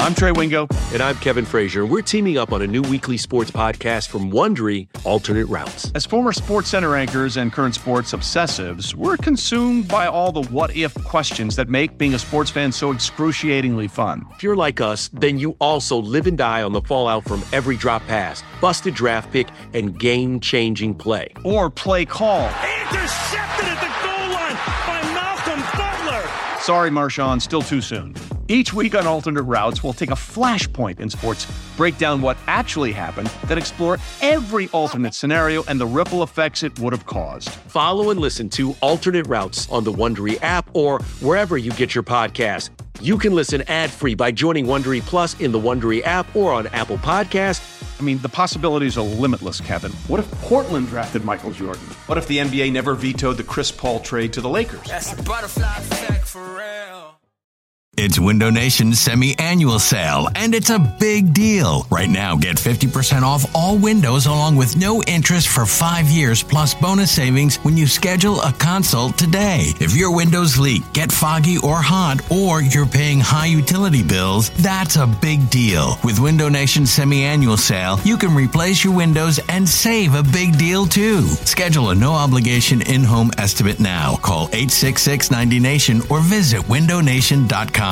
I'm Trey Wingo. And I'm Kevin Frazier. We're teaming up on a new weekly sports podcast from Wondery, Alternate Routes. As former SportsCenter anchors and current sports obsessives, we're consumed by all the what-if questions that make being a sports fan so excruciatingly fun. If you're like us, then you also live and die on the fallout from every drop pass, busted draft pick, and game-changing play. Or play call. Intercepted at the goal line by Malcolm Butler. Sorry, Marshawn, still too soon. Each week on Alternate Routes, we'll take a flashpoint in sports, break down what actually happened, then explore every alternate scenario and the ripple effects it would have caused. Follow and listen to Alternate Routes on the Wondery app or wherever you get your podcasts. You can listen ad-free by joining Wondery Plus in the Wondery app or on Apple Podcasts. I mean, the possibilities are limitless, Kevin. What if Portland drafted Michael Jordan? What if the NBA never vetoed the Chris Paul trade to the Lakers? That's the butterfly effect for real. It's Window Nation's semi-annual sale, and it's a big deal. Right now, get 50% off all windows along with no interest for 5 years plus bonus savings when you schedule a consult today. If your windows leak, get foggy or hot, or you're paying high utility bills, that's a big deal. With Window Nation's semi-annual sale, you can replace your windows and save a big deal too. Schedule a no-obligation in-home estimate now. Call 866-90NATION or visit windownation.com.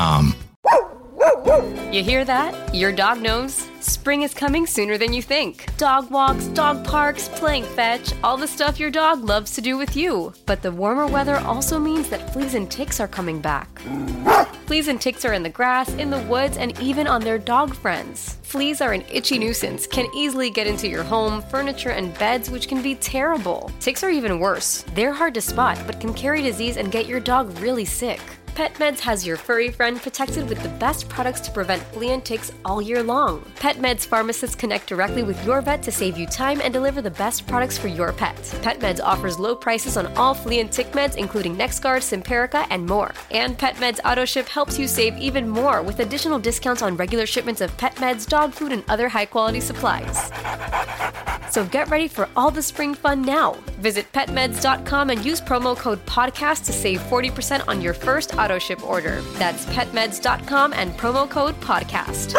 You hear that? Your dog knows. Spring is coming sooner than you think. Dog walks, dog parks, playing fetch, all the stuff your dog loves to do with you. But the warmer weather also means that fleas and ticks are coming back. Fleas and ticks are in the grass, in the woods, and even on their dog friends. Fleas are an itchy nuisance, can easily get into your home, furniture, and beds, which can be terrible. Ticks are even worse. They're hard to spot, but can carry disease and get your dog really sick. PetMeds has your furry friend protected with the best products to prevent flea and ticks all year long. PetMeds pharmacists connect directly with your vet to save you time and deliver the best products for your pet. PetMeds offers low prices on all flea and tick meds, including NexGard, Simparica, and more. And PetMeds AutoShip helps you save even more with additional discounts on regular shipments of pet meds, dog food, and other high-quality supplies. So get ready for all the spring fun now. Visit PetMeds.com and use promo code PODCAST to save 40% on your first AutoShip order. That's PetMeds.com and promo code PODCAST.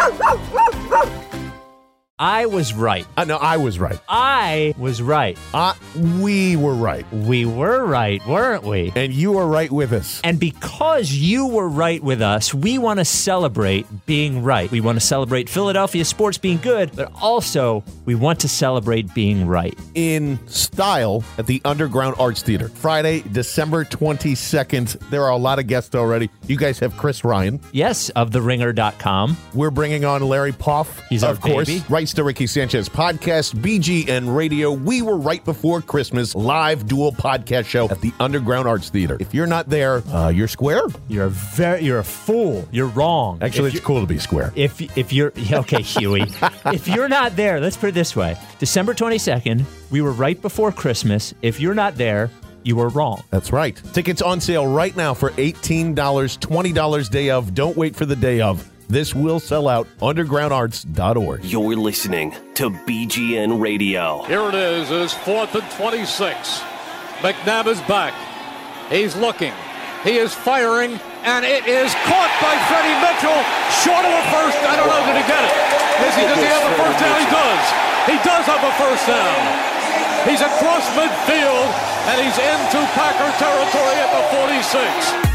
I was right. No, I was right. I was right. We were right. We were right, weren't we? And you were right with us. And because you were right with us, we want to celebrate being right. We want to celebrate Philadelphia sports being good, but also we want to celebrate being right. In style at the Underground Arts Theater. Friday, December 22nd. There are a lot of guests already. You guys have Chris Ryan. Yes, of TheRinger.com. We're bringing on Larry Poff. He's our of course. baby. Rights to Ricky Sanchez podcast, BGN Radio. We were right before Christmas live dual podcast show at the Underground Arts Theater. If you're not there, you're square. You're a fool. You're wrong. Actually, it's cool to be square. If you're okay, Huey. If you're not there, let's put it this way: December 22nd, we were right before Christmas. If you're not there, you were wrong. That's right. Tickets on sale right now for $18, $20 day of. Don't wait for the day of. This will sell out. Undergroundarts.org. You're listening to BGN Radio. Here it is. It is 4th and 26. McNabb is back. He's looking. He is firing. And it is caught by Freddie Mitchell. Short of a first. I don't know. Did he get it? Does he have a first down? He does. He does have a first down. He's across midfield. And he's into Packer territory at the 46.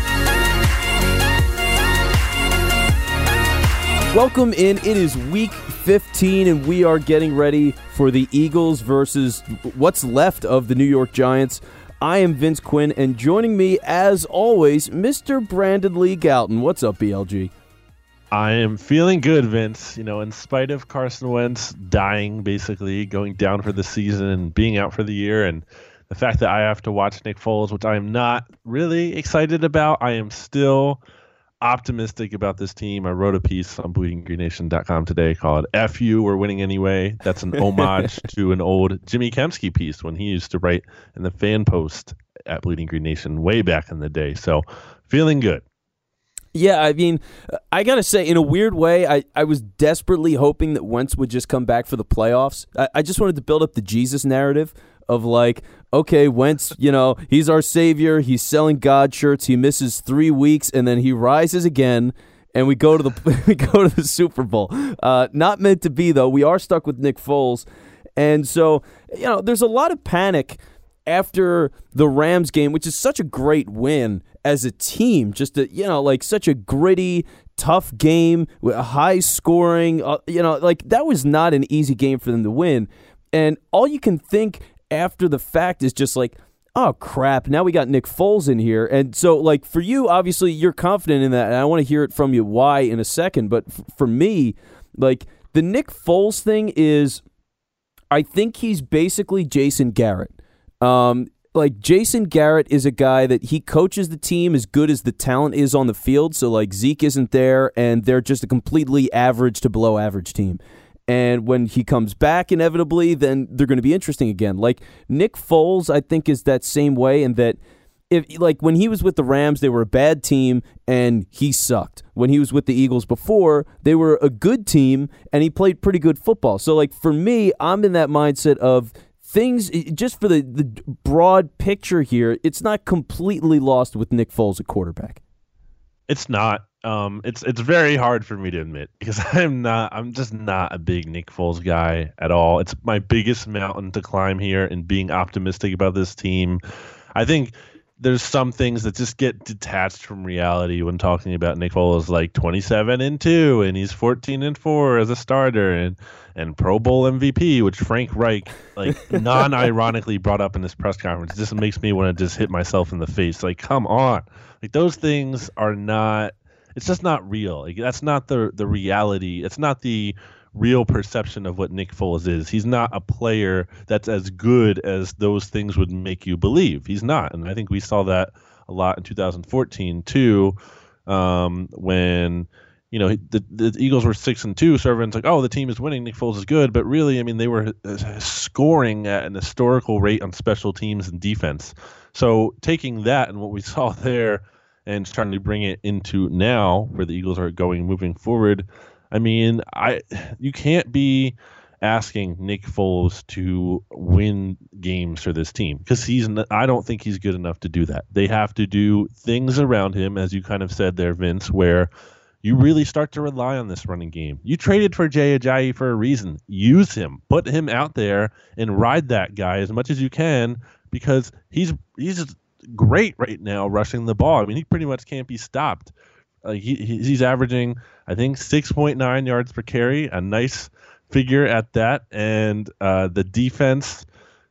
Welcome in. It is week 15, and we are getting ready for the Eagles versus what's left of the New York Giants. I am Vince Quinn, and joining me, as always, Mr. Brandon Lee Galton. What's up, BLG? I am feeling good, Vince. You know, in spite of Carson Wentz dying, basically, going down for the season and being out for the year, and the fact that I have to watch Nick Foles, which I am not really excited about, I am still optimistic about this team. I wrote a piece on bleedinggreennation.com today called F You, We're Winning Anyway. That's an homage to an old Jimmy Kempski piece when he used to write in the fan post at Bleeding Green Nation way back in the day. So feeling good. Yeah, I mean, I got to say, in a weird way, I was desperately hoping that Wentz would just come back for the playoffs. I just wanted to build up the Jesus narrative of like, okay, Wentz, you know, he's our savior. He's selling God shirts. He misses 3 weeks, and then he rises again. and we go to the Super Bowl. Not meant to be, though. We are stuck with Nick Foles. And so, there's a lot of panic after the Rams game, which is such a great win as a team. Just such a gritty, tough game with high scoring. That was not an easy game for them to win. And all you can think after the fact is just like, oh, crap, now we got Nick Foles in here. And so, for you, obviously, you're confident in that, and I want to hear it from you why in a second. But for me, the Nick Foles thing is, I think he's basically Jason Garrett. Jason Garrett is a guy that he coaches the team as good as the talent is on the field. So, Zeke isn't there, and they're just a completely average to below average team. And when he comes back, inevitably, then they're going to be interesting again. Nick Foles, I think, is that same way, in that when he was with the Rams, they were a bad team, and he sucked. When he was with the Eagles before, they were a good team, and he played pretty good football. So, for me, I'm in that mindset of things, just for the broad picture here, it's not completely lost with Nick Foles at quarterback. It's not. It's very hard for me to admit, because I'm just not a big Nick Foles guy at all. It's my biggest mountain to climb here in being optimistic about this team. I think there's some things that just get detached from reality when talking about Nick Foles, 27-2, and he's 14-4 as a starter, and Pro Bowl MVP, which Frank Reich non-ironically brought up in this press conference. It just makes me want to just hit myself in the face. Come on, those things are not. It's just not real. That's not the reality. It's not the real perception of what Nick Foles is. He's not a player that's as good as those things would make you believe. He's not. And I think we saw that a lot in 2014 too, when the Eagles were 6-2. So everyone's like, oh, the team is winning, Nick Foles is good. But really, they were scoring at an historical rate on special teams and defense. So taking that and what we saw there and trying to bring it into now where the Eagles are moving forward, you can't be asking Nick Foles to win games for this team, because I don't think he's good enough to do that. They have to do things around him, as you kind of said there, Vince, where you really start to rely on this running game. You traded for Jay Ajayi for a reason. Use him. Put him out there and ride that guy as much as you can, because he's great right now rushing the ball. He pretty much can't be stopped. He's averaging, I think, 6.9 yards per carry, a nice figure at that. And the defense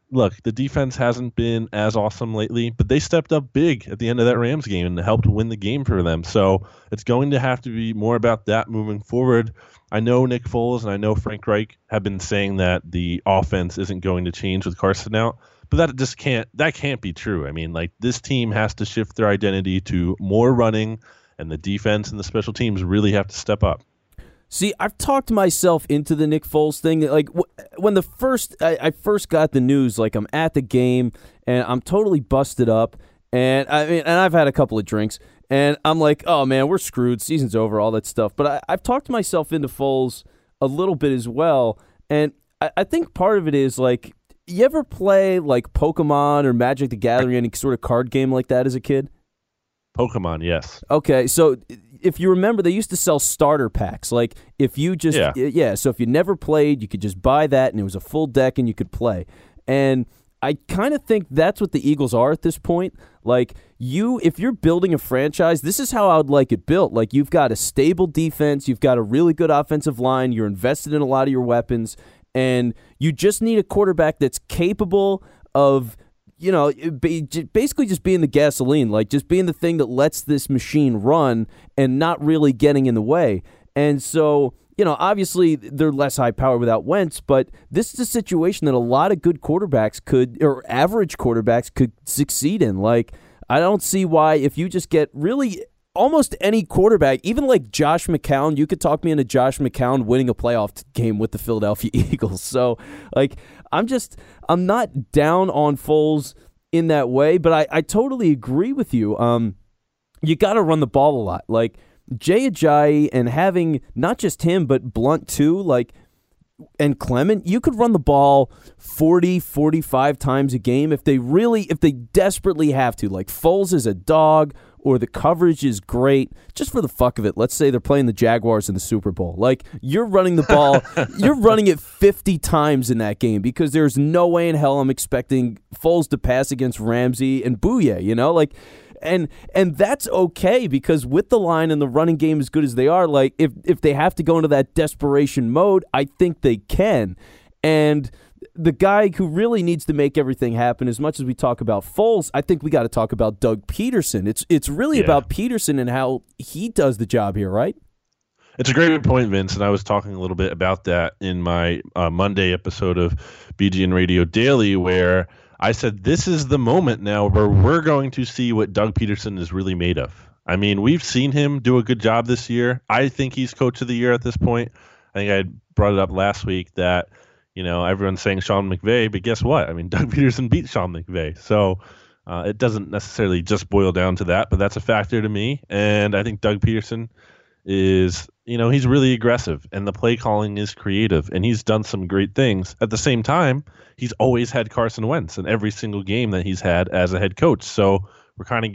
hasn't been as awesome lately, but they stepped up big at the end of that Rams game and helped win the game for them. So it's going to have to be more about that moving forward. I know Nick Foles and I know Frank Reich have been saying that the offense isn't going to change with Carson out, but that can't be true. This team has to shift their identity to more running, and the defense and the special teams really have to step up. See, I've talked myself into the Nick Foles thing. When I first got the news, I'm at the game and I'm totally busted up, and I've had a couple of drinks, and I'm like, oh man, we're screwed. Season's over, all that stuff. But I've talked myself into Foles a little bit as well, and I think part of it is you ever play Pokemon or Magic the Gathering, any sort of card game like that as a kid? Pokemon, yes. Okay, so if you remember, they used to sell starter packs. If you just so if you never played, you could just buy that, and it was a full deck, and you could play. And I kind of think that's what the Eagles are at this point. If you're building a franchise, this is how I would like it built. You've got a stable defense, you've got a really good offensive line, you're invested in a lot of your weapons, and you just need a quarterback that's capable of basically just being the gasoline, just being the thing that lets this machine run and not really getting in the way. And so, obviously they're less high power without Wentz, but this is a situation that a lot of good quarterbacks or average quarterbacks could succeed in. I don't see why, if you just get really almost any quarterback, even Josh McCown, you could talk me into Josh McCown winning a playoff game with the Philadelphia Eagles. So, I'm not down on Foles in that way, but I totally agree with you. You got to run the ball a lot. Jay Ajayi, and having not just him, but Blunt too, and Clement, you could run the ball 40, 45 times a game if they desperately have to. Foles is a dog, or the coverage is great, just for the fuck of it, let's say they're playing the Jaguars in the Super Bowl. Like, you're running the ball, you're running it 50 times in that game because there's no way in hell I'm expecting Foles to pass against Ramsey and Bouye, you know? Like, and that's okay because with the line and the running game as good as they are, like, if they have to go into that desperation mode, I think they can. And the guy who really needs to make everything happen, as much as we talk about Foles, I think we got to talk about Doug Peterson. It's really about Peterson and how he does the job here, right? It's a great point, Vince, and I was talking a little bit about that in my Monday episode of BGN Radio Daily, where I said this is the moment now where we're going to see what Doug Peterson is really made of. I mean, we've seen him do a good job this year. I think he's coach of the year at this point. I think I brought it up last week that, you know, everyone's saying Sean McVay, but guess what? I mean, Doug Peterson beat Sean McVay. So it doesn't necessarily just boil down to that, but that's a factor to me. And I think Doug Peterson is, you know, he's really aggressive and the play calling is creative and he's done some great things. At the same time, he's always had Carson Wentz in every single game that he's had as a head coach. So we're kind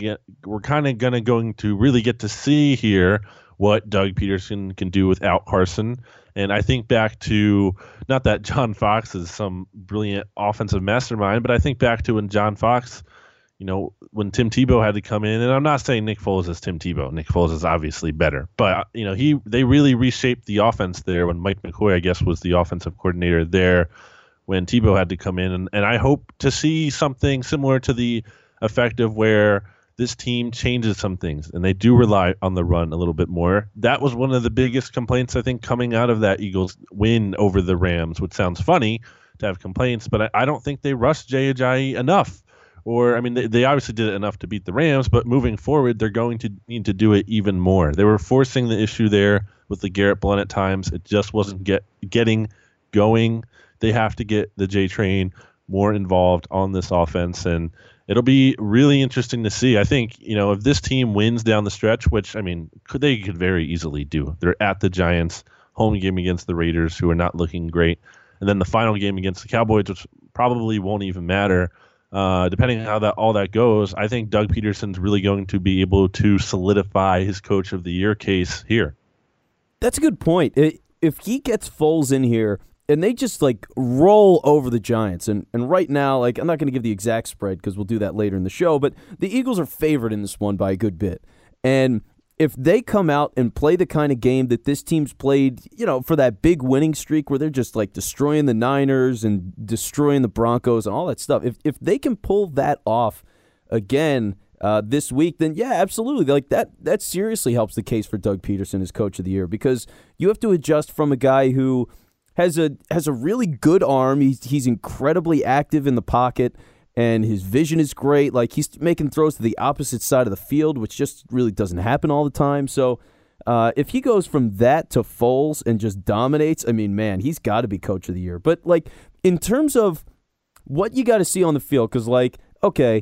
of going to really get to see here what Doug Peterson can do without Carson. And I think back to, not that John Fox is some brilliant offensive mastermind, but I think back to when John Fox, you know, when Tim Tebow had to come in, and I'm not saying Nick Foles is Tim Tebow. Nick Foles is obviously better. But, you know, they really reshaped the offense there when Mike McCoy, I guess, was the offensive coordinator there when Tebow had to come in. And I hope to see something similar to the effect of where this team changes some things, and they do rely on the run a little bit more. That was one of the biggest complaints, I think, coming out of that Eagles win over the Rams, which sounds funny to have complaints, but I don't think they rushed Jay Ajayi enough. Or, I mean, they obviously did it enough to beat the Rams, but moving forward, they're going to need to do it even more. They were forcing the issue there with the Garrett Blount at times. It just wasn't getting going. They have to get the J-Train more involved on this offense, and it'll be really interesting to see. I think, you know, if this team wins down the stretch, which, I mean, they could very easily do. They're at the Giants, home game against the Raiders, who are not looking great, and then the final game against the Cowboys, which probably won't even matter. Depending on how all that goes, I think Doug Peterson's really going to be able to solidify his coach of the year case here. That's a good point. If he gets Foles in here, and they just, like, roll over the Giants. And right now, like, I'm not going to give the exact spread because we'll do that later in the show, but the Eagles are favored in this one by a good bit. And if they come out and play the kind of game that this team's played, you know, for that big winning streak where they're just, like, destroying the Niners and destroying the Broncos and all that stuff, if they can pull that off again this week, then, yeah, absolutely. Like, that seriously helps the case for Doug Peterson as coach of the year because you have to adjust from a guy who has a really good arm. He's incredibly active in the pocket, and his vision is great. Like, he's making throws to the opposite side of the field, which just really doesn't happen all the time. So if he goes from that to Foles and just dominates, I mean, man, he's got to be coach of the year. But, like, in terms of what you got to see on the field, because, like, okay,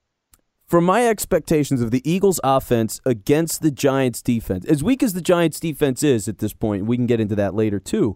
for my expectations of the Eagles' offense against the Giants' defense, as weak as the Giants' defense is at this point, we can get into that later too.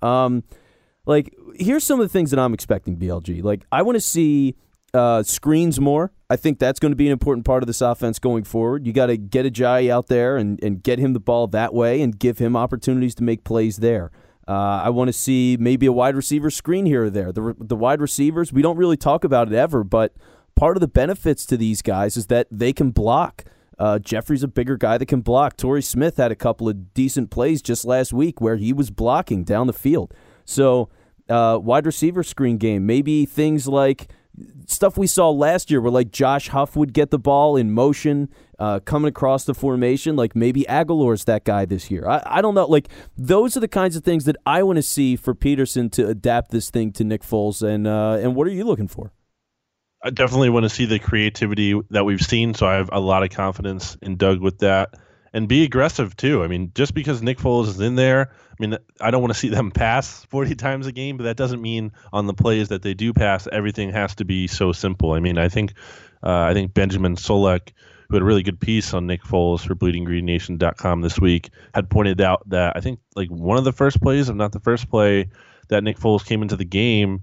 Like, here's some of the things that I'm expecting, BLG. Like, I want to see screens more. I think that's going to be an important part of this offense going forward. You got to get Ajayi out there and get him the ball that way and give him opportunities to make plays there. I want to see maybe a wide receiver screen here or there. The wide receivers, we don't really talk about it ever, but part of the benefits to these guys is that they can block. Jeffrey's a bigger guy that can block. Torrey Smith had a couple of decent plays just last week where he was blocking down the field. So wide receiver screen game, maybe things like stuff we saw last year where like Josh Huff would get the ball in motion coming across the formation. Like maybe Aguilar's that guy this year. I don't know. Like those are the kinds of things that I want to see for Peterson to adapt this thing to Nick Foles. And what are you looking for? I definitely want to see the creativity that we've seen, so I have a lot of confidence in Doug with that. And be aggressive, too. I mean, just because Nick Foles is in there, I mean, I don't want to see them pass 40 times a game, but that doesn't mean on the plays that they do pass, everything has to be so simple. I mean, I think Benjamin Solak, who had a really good piece on Nick Foles for BleedingGreenNation.com this week, had pointed out that I think like one of the first plays, if not the first play, that Nick Foles came into the game,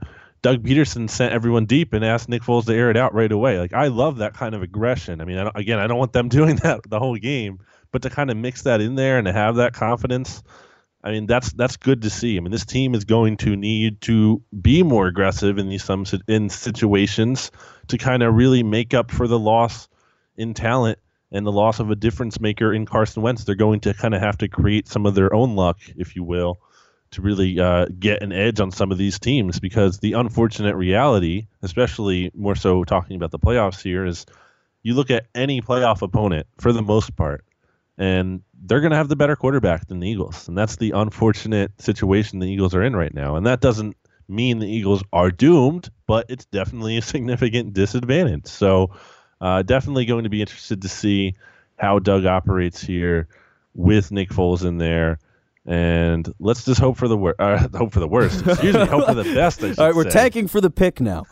Doug Peterson sent everyone deep and asked Nick Foles to air it out right away. Like, I love that kind of aggression. I mean, I don't want them doing that the whole game, but to kind of mix that in there and to have that confidence, I mean, that's good to see. I mean, this team is going to need to be more aggressive in situations to kind of really make up for the loss in talent and the loss of a difference maker in Carson Wentz. They're going to kind of have to create some of their own luck, if you will, to really get an edge on some of these teams, because the unfortunate reality, especially more so talking about the playoffs here, is you look at any playoff opponent for the most part, and they're going to have the better quarterback than the Eagles. And that's the unfortunate situation the Eagles are in right now. And that doesn't mean the Eagles are doomed, but it's definitely a significant disadvantage. So definitely going to be interested to see how Doug operates here with Nick Foles in there. And let's just hope for the worst. Hope for the worst. Excuse me. Hope for the best. I should All right, we're say. tanking for the pick now.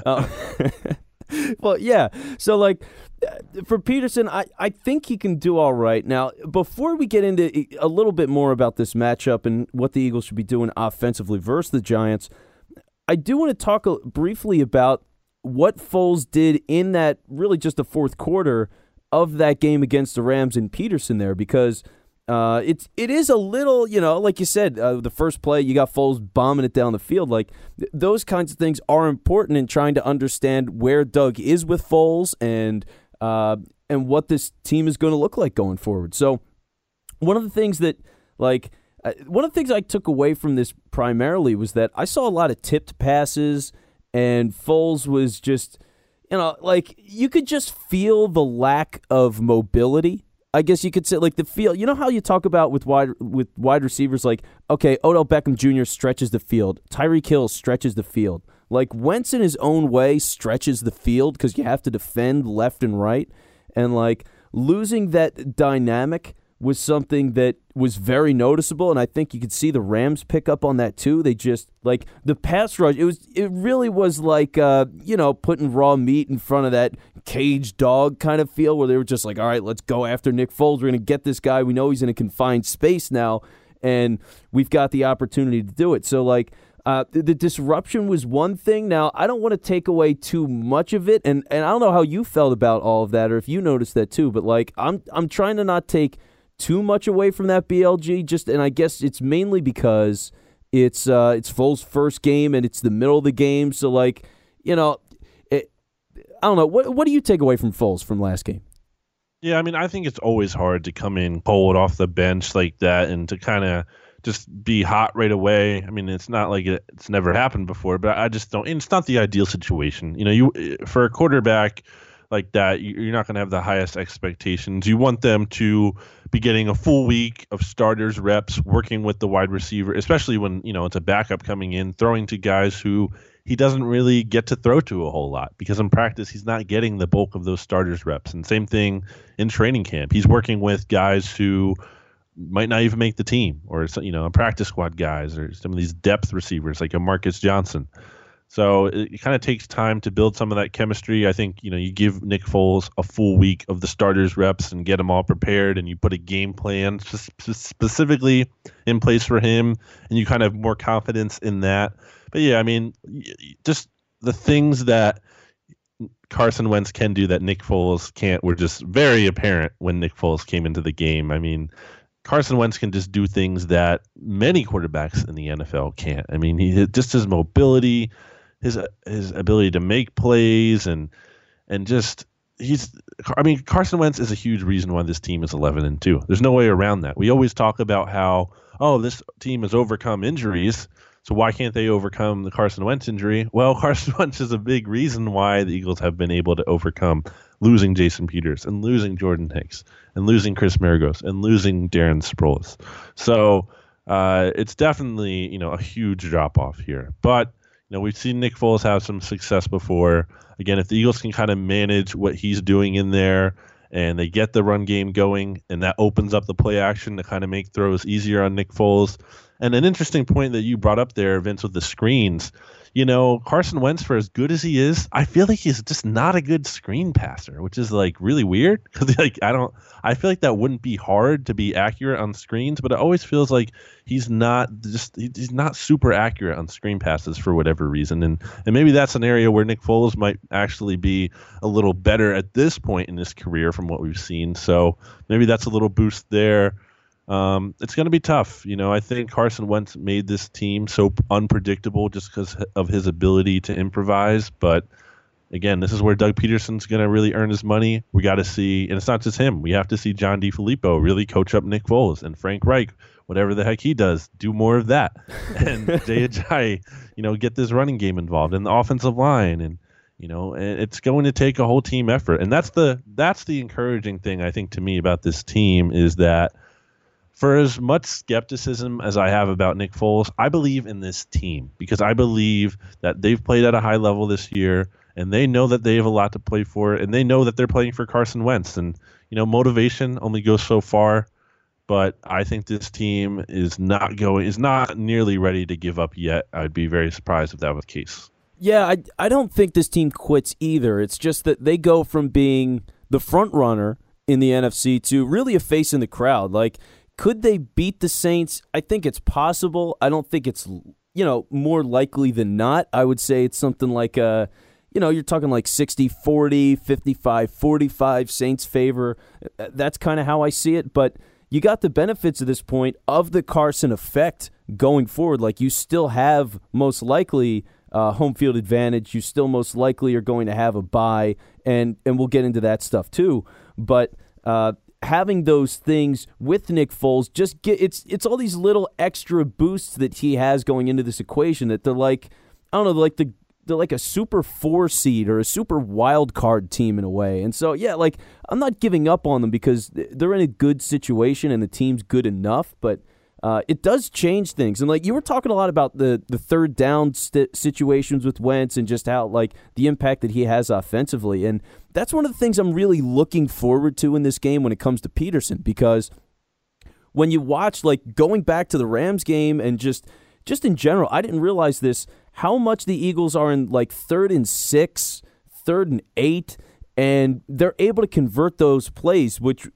Well, yeah. So, like, for Peterson, I think he can do all right. Now, before we get into a little bit more about this matchup and what the Eagles should be doing offensively versus the Giants, I do want to talk briefly about what Foles did in that really just the fourth quarter of that game against the Rams and Peterson there, because it is a little, like you said, the first play, you got Foles bombing it down the field. Like, those kinds of things are important in trying to understand where Doug is with Foles and what this team is going to look like going forward. So one of the things I took away from this primarily was that I saw a lot of tipped passes, and Foles was just, like, you could just feel the lack of mobility. I guess you could say, like, the field. You know how you talk about with wide receivers, like, okay, Odell Beckham Jr. stretches the field, Tyreek Hill stretches the field. Like, Wentz in his own way stretches the field because you have to defend left and right, and like losing that dynamic was something that was very noticeable, and I think you could see the Rams pick up on that too. They just, like, the pass rush, it really was like putting raw meat in front of that caged dog kind of feel, where they were just like, all right, let's go after Nick Foles. We're going to get this guy. We know he's in a confined space now, and we've got the opportunity to do it. So, like, the disruption was one thing. Now, I don't want to take away too much of it, and I don't know how you felt about all of that or if you noticed that too, but, like, I'm trying to not take too much away from that BLG, and I guess it's mainly because it's Foles' first game and it's the middle of the game. So, like, I don't know. What do you take away from Foles from last game? Yeah, I mean, I think it's always hard to come in cold off the bench like that and to kind of just be hot right away. I mean, it's not like it's never happened before, but I just don't. And it's not the ideal situation. For a quarterback like that, you're not going to have the highest expectations. You want them to be getting a full week of starters reps, working with the wide receiver, especially when, it's a backup coming in, throwing to guys who he doesn't really get to throw to a whole lot, because in practice, he's not getting the bulk of those starters reps. And same thing in training camp. He's working with guys who might not even make the team, or, practice squad guys, or some of these depth receivers like a Marcus Johnson. So it kind of takes time to build some of that chemistry. I think, you give Nick Foles a full week of the starters reps and get them all prepared, and you put a game plan specifically in place for him, and you kind of have more confidence in that. But yeah, I mean, just the things that Carson Wentz can do that Nick Foles can't were just very apparent when Nick Foles came into the game. I mean, Carson Wentz can just do things that many quarterbacks in the NFL can't. I mean, his mobility, his ability to make plays, and just Carson Wentz is a huge reason why this team is 11-2. There's no way around that. We always talk about how, this team has overcome injuries, so why can't they overcome the Carson Wentz injury? Well, Carson Wentz is a big reason why the Eagles have been able to overcome losing Jason Peters and losing Jordan Hicks and losing Chris Maragos and losing Darren Sproles. So it's definitely, a huge drop-off here. But, we've seen Nick Foles have some success before. Again, if the Eagles can kind of manage what he's doing in there and they get the run game going, and that opens up the play action to kind of make throws easier on Nick Foles. And an interesting point that you brought up there, Vince, with the screens, Carson Wentz, for as good as he is, I feel like he's just not a good screen passer, which is like really weird because I feel like that wouldn't be hard to be accurate on screens, but it always feels like he's not super accurate on screen passes for whatever reason. And maybe that's an area where Nick Foles might actually be a little better at this point in his career from what we've seen. So maybe that's a little boost there. It's going to be tough. I think Carson Wentz made this team so unpredictable just because of his ability to improvise. But again, this is where Doug Peterson's going to really earn his money. We got to see, and it's not just him. We have to see John DeFilippo really coach up Nick Foles, and Frank Reich, whatever the heck he does, do more of that. And Jay Ajayi, get this running game involved, and the offensive line, and it's going to take a whole team effort. And that's the encouraging thing, I think, to me about this team is that for as much skepticism as I have about Nick Foles, I believe in this team because I believe that they've played at a high level this year and they know that they have a lot to play for and they know that they're playing for Carson Wentz. And, motivation only goes so far, but I think this team is not nearly ready to give up yet. I'd be very surprised if that was the case. Yeah, I don't think this team quits either. It's just that they go from being the front runner in the NFC to really a face in the crowd. Like, could they beat the Saints? I think it's possible. I don't think it's, more likely than not. I would say it's something like, you're talking like 60-40, 55-45 Saints favor. That's kind of how I see it. But you got the benefits at this point of the Carson effect going forward. Like, you still have most likely home field advantage. You still most likely are going to have a bye, and we'll get into that stuff too. But having those things with Nick Foles, it's all these little extra boosts that he has going into this equation that they're like, I don't know, they're like a super 4 seed or a super wild card team in a way. And so, yeah, like I'm not giving up on them because they're in a good situation and the team's good enough, but it does change things. And like you were talking a lot about the third down situations with Wentz and just how like the impact that he has offensively. And that's one of the things I'm really looking forward to in this game when it comes to Peterson, because when you watch, like going back to the Rams game and just in general, I didn't realize this, how much the Eagles are in like 3rd and 6, 3rd and 8, and they're able to convert those plays, which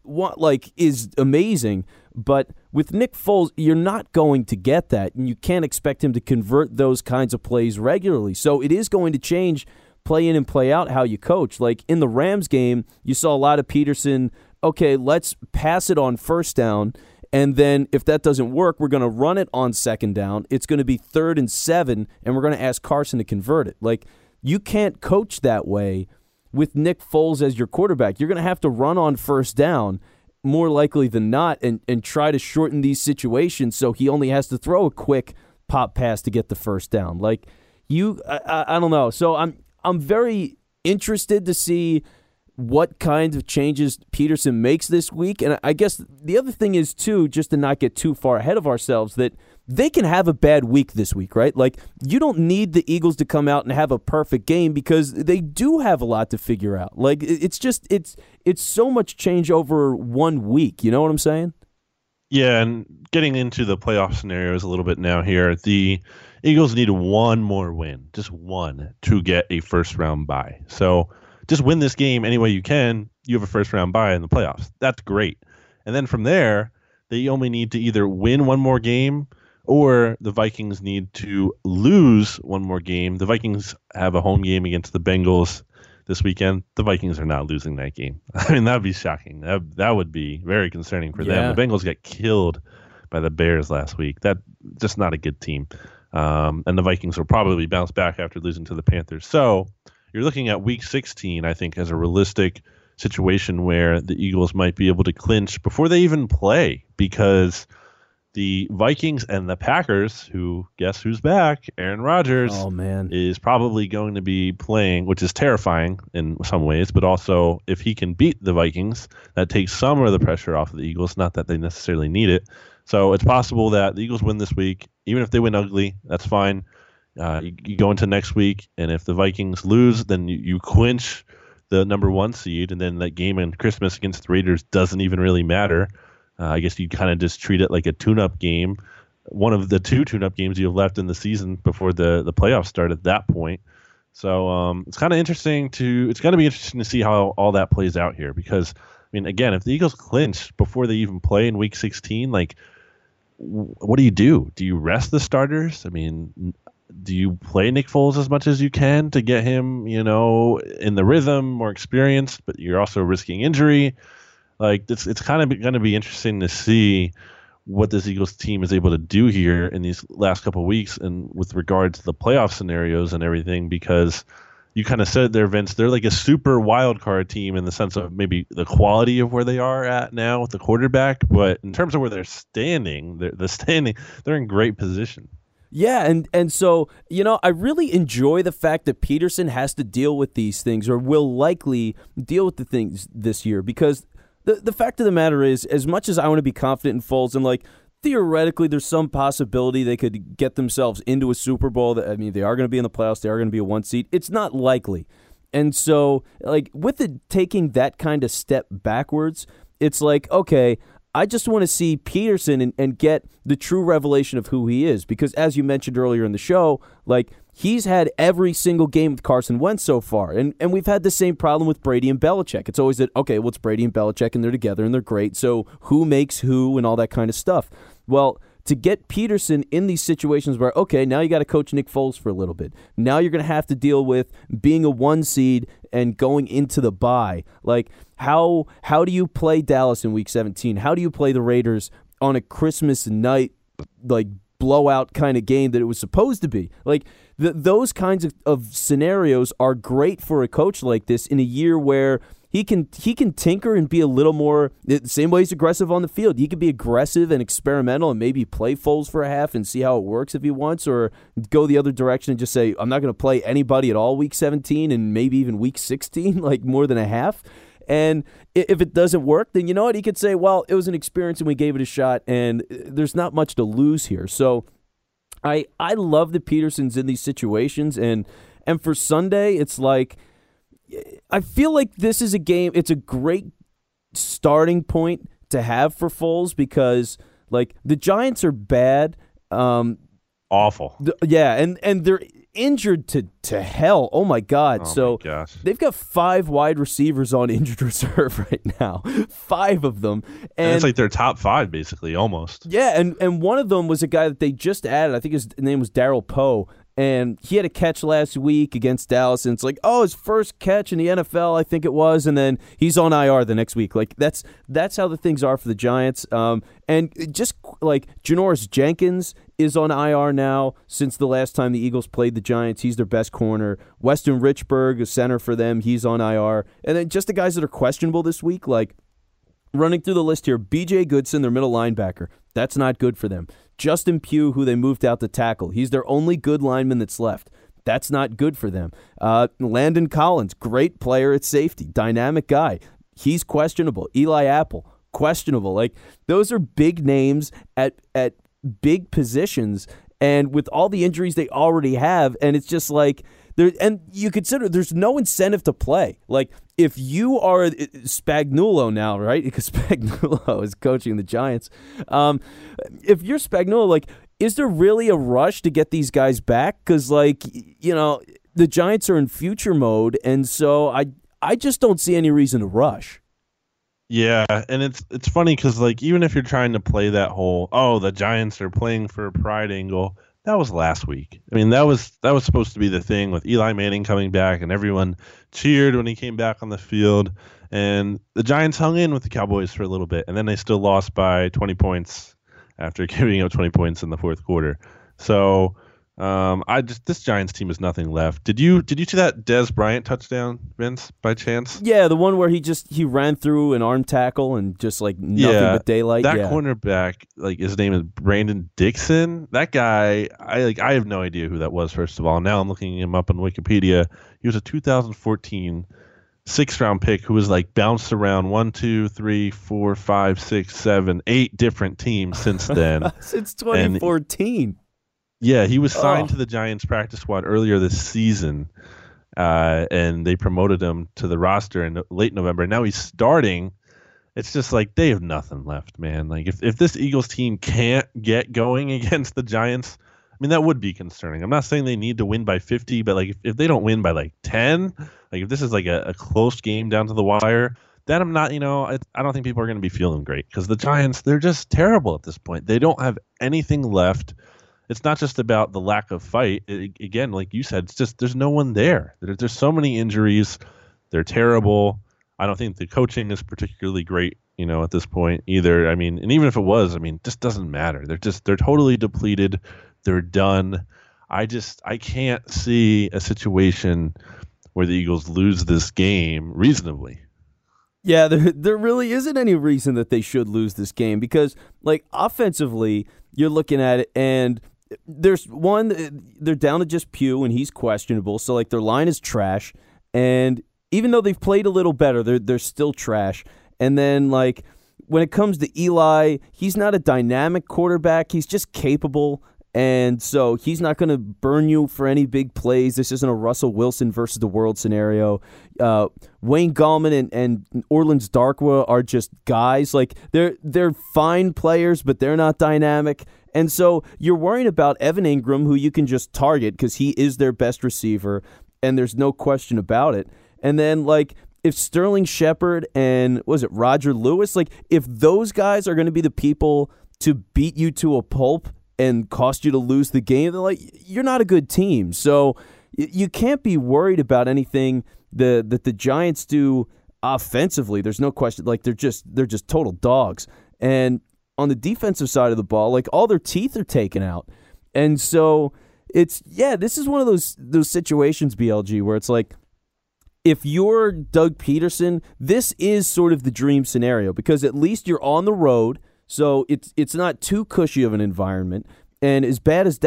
is amazing. But with Nick Foles, you're not going to get that, and you can't expect him to convert those kinds of plays regularly. So it is going to change play in and play out how you coach. Like in the Rams game, you saw a lot of Peterson, okay, let's pass it on first down, and then if that doesn't work, we're going to run it on second down. It's going to be 3rd and 7, and we're going to ask Carson to convert it. Like, you can't coach that way with Nick Foles as your quarterback. You're going to have to run on first down more likely than not and try to shorten these situations so he only has to throw a quick pop pass to get the first down. Like, I don't know. So I'm very interested to see what kinds of changes Peterson makes this week. And I guess the other thing is, too, just to not get too far ahead of ourselves, that they can have a bad week this week, right? Like, you don't need the Eagles to come out and have a perfect game because they do have a lot to figure out. Like, it's so much change over 1 week. You know what I'm saying? Yeah, and getting into the playoff scenarios a little bit now here, the Eagles need one more win, just one, to get a first-round bye. So just win this game any way you can, you have a first-round bye in the playoffs. That's great. And then from there, they only need to either win one more game or the Vikings need to lose one more game. The Vikings have a home game against the Bengals this weekend. The Vikings are not losing that game. I mean, that would be shocking. That would be very concerning for them. The Bengals got killed by the Bears last week. That's just not a good team. And the Vikings will probably bounce back after losing to the Panthers. So you're looking at Week 16, I think, as a realistic situation where the Eagles might be able to clinch before they even play, because the Vikings and the Packers, who, guess who's back? Aaron Rodgers is probably going to be playing, which is terrifying in some ways, but also if he can beat the Vikings, that takes some of the pressure off of the Eagles, not that they necessarily need it. So it's possible that the Eagles win this week. Even if they win ugly, that's fine. You go into next week, and if the Vikings lose, then you clinch the number 1 seed, and then that game on Christmas against the Raiders doesn't even really matter. I guess you kind of just treat it like a tune-up game one of the 2 tune-up games you have left in the season before the playoffs start at that point. So it's kind of interesting it's going to be interesting to see how all that plays out here, because, I mean, again, if the Eagles clinch before they even play in Week 16, like, what do you do? Do you rest the starters? I mean, do you play Nick Foles as much as you can to get him, in the rhythm, more experienced, but you're also risking injury? Like, it's kind of going to be interesting to see what this Eagles team is able to do here in these last couple of weeks, and with regard to the playoff scenarios and everything, because you kind of said there, Vince, they're like a super wild card team in the sense of maybe the quality of where they are at now with the quarterback, but in terms of where they're standing, they're in great position. Yeah, and so, I really enjoy the fact that Peterson has to deal with these things, or will likely deal with the things this year, because the fact of the matter is, as much as I want to be confident in Foles, and like, theoretically there's some possibility they could get themselves into a Super Bowl, they are going to be in the playoffs, they are going to be a 1 seed. It's not likely. And so, like, with it taking that kind of step backwards, it's like, okay, I just want to see Peterson and get the true revelation of who he is. Because as you mentioned earlier in the show, like, he's had every single game with Carson Wentz so far. And we've had the same problem with Brady and Belichick. It's always that, okay, well, it's Brady and Belichick and they're together and they're great. So who makes who and all that kind of stuff. Well, to get Peterson in these situations where, okay, now you got to coach Nick Foles for a little bit. Now you're going to have to deal with being a 1 seed and going into the bye. Like, how do you play Dallas in Week 17? How do you play the Raiders on a Christmas night, like, blowout kind of game that it was supposed to be? Like, those kinds of scenarios are great for a coach like this in a year where he can tinker and be a little more, the same way he's aggressive on the field. He can be aggressive and experimental and maybe play Foles for a half and see how it works if he wants, or go the other direction and just say, I'm not going to play anybody at all Week 17 and maybe even Week 16, like more than a half. And if it doesn't work, then you know what? He could say, well, it was an experience and we gave it a shot, and there's not much to lose here. So I love that Peterson's in these situations, and for Sunday, it's like, I feel like this is a game, it's a great starting point to have for Foles, because, like, the Giants are bad. Awful. And they're injured to hell. Oh, my God. So they've got 5 wide receivers on injured reserve right now. 5 of them. And it's like their top 5, basically, almost. Yeah, and one of them was a guy that they just added. I think his name was Darryl Poe. And he had a catch last week against Dallas, and it's like, oh, his first catch in the NFL, I think it was, and then he's on IR the next week. Like, that's how the things are for the Giants. And just like Janoris Jenkins is on IR now since the last time the Eagles played the Giants. He's their best corner. Weston Richburg, a center for them, he's on IR. And then just the guys that are questionable this week, like, running through the list here, B.J. Goodson, their middle linebacker. That's not good for them. Justin Pugh, who they moved out to tackle. He's their only good lineman that's left. That's not good for them. Landon Collins, great player at safety, dynamic guy. He's questionable. Eli Apple, questionable. Like, those are big names at big positions, and with all the injuries they already have, and it's just like, and you consider there's no incentive to play. Like, if you are Spagnuolo now, right? Because Spagnuolo is coaching the Giants. If you're Spagnuolo, like, is there really a rush to get these guys back? Because, like, the Giants are in future mode, and so I just don't see any reason to rush. Yeah, and it's funny because, like, even if you're trying to play that whole, oh, the Giants are playing for pride angle, that was last week. I mean, that was supposed to be the thing with Eli Manning coming back, and everyone cheered when he came back on the field. And the Giants hung in with the Cowboys for a little bit, and then they still lost by 20 points after giving up 20 points in the fourth quarter. So this Giants team has nothing left. Did you see that Dez Bryant touchdown, Vince, by chance? Yeah, the one where he ran through an arm tackle and just like nothing but daylight. That cornerback, like, his name is Brandon Dixon. That guy, I have no idea who that was, first of all. Now I'm looking him up on Wikipedia. He was a 2014 6th-round pick who was, like, bounced around 1, 2, 3, 4, 5, 6, 7, 8 different teams since then. Since 2014. Yeah, he was signed to the Giants practice squad earlier this season, and they promoted him to the roster in late November. And now he's starting it's just like they have nothing left, man. Like if this Eagles team can't get going against the Giants, I mean, that would be concerning. I'm not saying they need to win by 50, but like if they don't win by like 10, like if this is like a close game down to the wire, then I'm not, I don't think people are going to be feeling great because the Giants, they're just terrible at this point. They don't have anything left. It's not just about the lack of fight. Again, like you said, it's just there's no one there. There's so many injuries. They're terrible. I don't think the coaching is particularly great, at this point either. I mean, and even if it was, I mean, it just doesn't matter. They're totally depleted. They're done. I can't see a situation where the Eagles lose this game reasonably. Yeah, there really isn't any reason that they should lose this game because, like, offensively, you're looking at it and there's one, they're down to just Pugh and he's questionable. So, like, their line is trash. And even though they've played a little better, they're still trash. And then, like, when it comes to Eli, he's not a dynamic quarterback. He's just capable. And so he's not going to burn you for any big plays. This isn't a Russell Wilson versus the world scenario. Wayne Gallman and Orleans Darkwa are just guys. Like they're fine players, but they're not dynamic. And so you're worrying about Evan Ingram, who you can just target because he is their best receiver, and there's no question about it. And then, like, if Sterling Shepard and, Roger Lewis, like, if those guys are going to be the people to beat you to a pulp and cost you to lose the game, then, like, you're not a good team. So you can't be worried about anything that the Giants do offensively. There's no question. Like, they're just total dogs. And on the defensive side of the ball, like, all their teeth are taken out. And so this is one of those situations, BLG, where it's like, if you're Doug Peterson, this is sort of the dream scenario because at least you're on the road, so it's not too cushy of an environment. And as bad as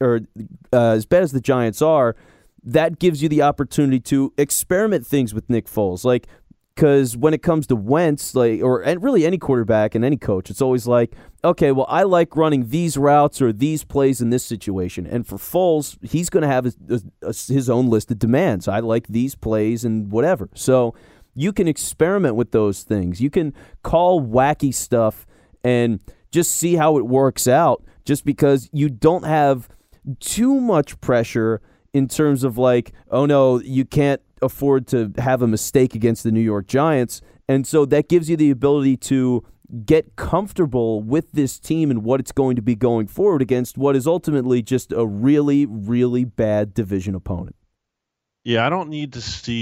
as bad as the Giants are, that gives you the opportunity to experiment things with Nick Foles, like. Because when it comes to Wentz, and really any quarterback and any coach, it's always like, okay, well, I like running these routes or these plays in this situation. And for Foles, he's going to have his own list of demands. I like these plays and whatever. So you can experiment with those things. You can call wacky stuff and just see how it works out just because you don't have too much pressure in terms of like, oh, no, you can't afford to have a mistake against the New York Giants. And so that gives you the ability to get comfortable with this team and what it's going to be going forward against what is ultimately just a really, really bad division opponent. Yeah, I don't think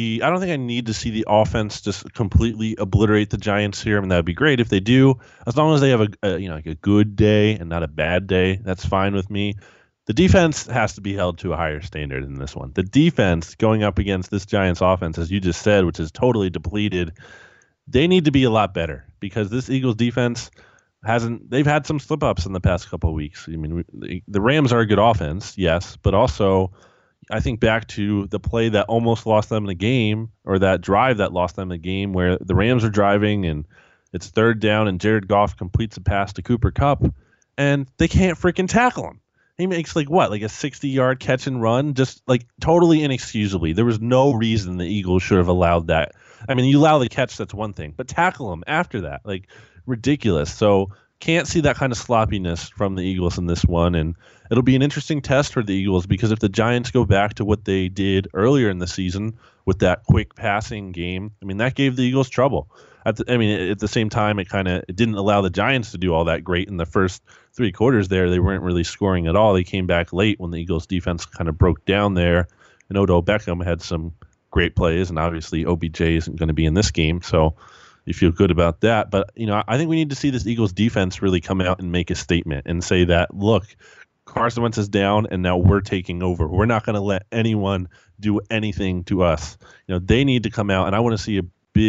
I need to see the offense just completely obliterate the Giants here. I mean, that would be great if they do. As long as they have a good day and not a bad day, that's fine with me. The defense has to be held to a higher standard in this one. The defense going up against this Giants offense, as you just said, which is totally depleted, they need to be a lot better because this Eagles defense they've had some slip-ups in the past couple of weeks. I mean, the Rams are a good offense, yes, but also I think back to the play that almost lost them the game or that drive that lost them the game where the Rams are driving and it's third down and Jared Goff completes a pass to Cooper Kupp and they can't freaking tackle him. He makes like a 60-yard catch and run, just like totally inexcusably. There was no reason the Eagles should have allowed that. I mean, you allow the catch, that's one thing, but tackle him after that, like ridiculous. So can't see that kind of sloppiness from the Eagles in this one. And it'll be an interesting test for the Eagles because if the Giants go back to what they did earlier in the season with that quick passing game, I mean, that gave the Eagles trouble. At the same time, it didn't allow the Giants to do all that great in the first three quarters there. They weren't really scoring at all. They came back late when the Eagles defense kind of broke down there. And Odell Beckham had some great plays, and obviously OBJ isn't going to be in this game, so you feel good about that. But, I think we need to see this Eagles defense really come out and make a statement and say that, look, Carson Wentz is down, and now we're taking over. We're not going to let anyone do anything to us. They need to come out, and I want to see a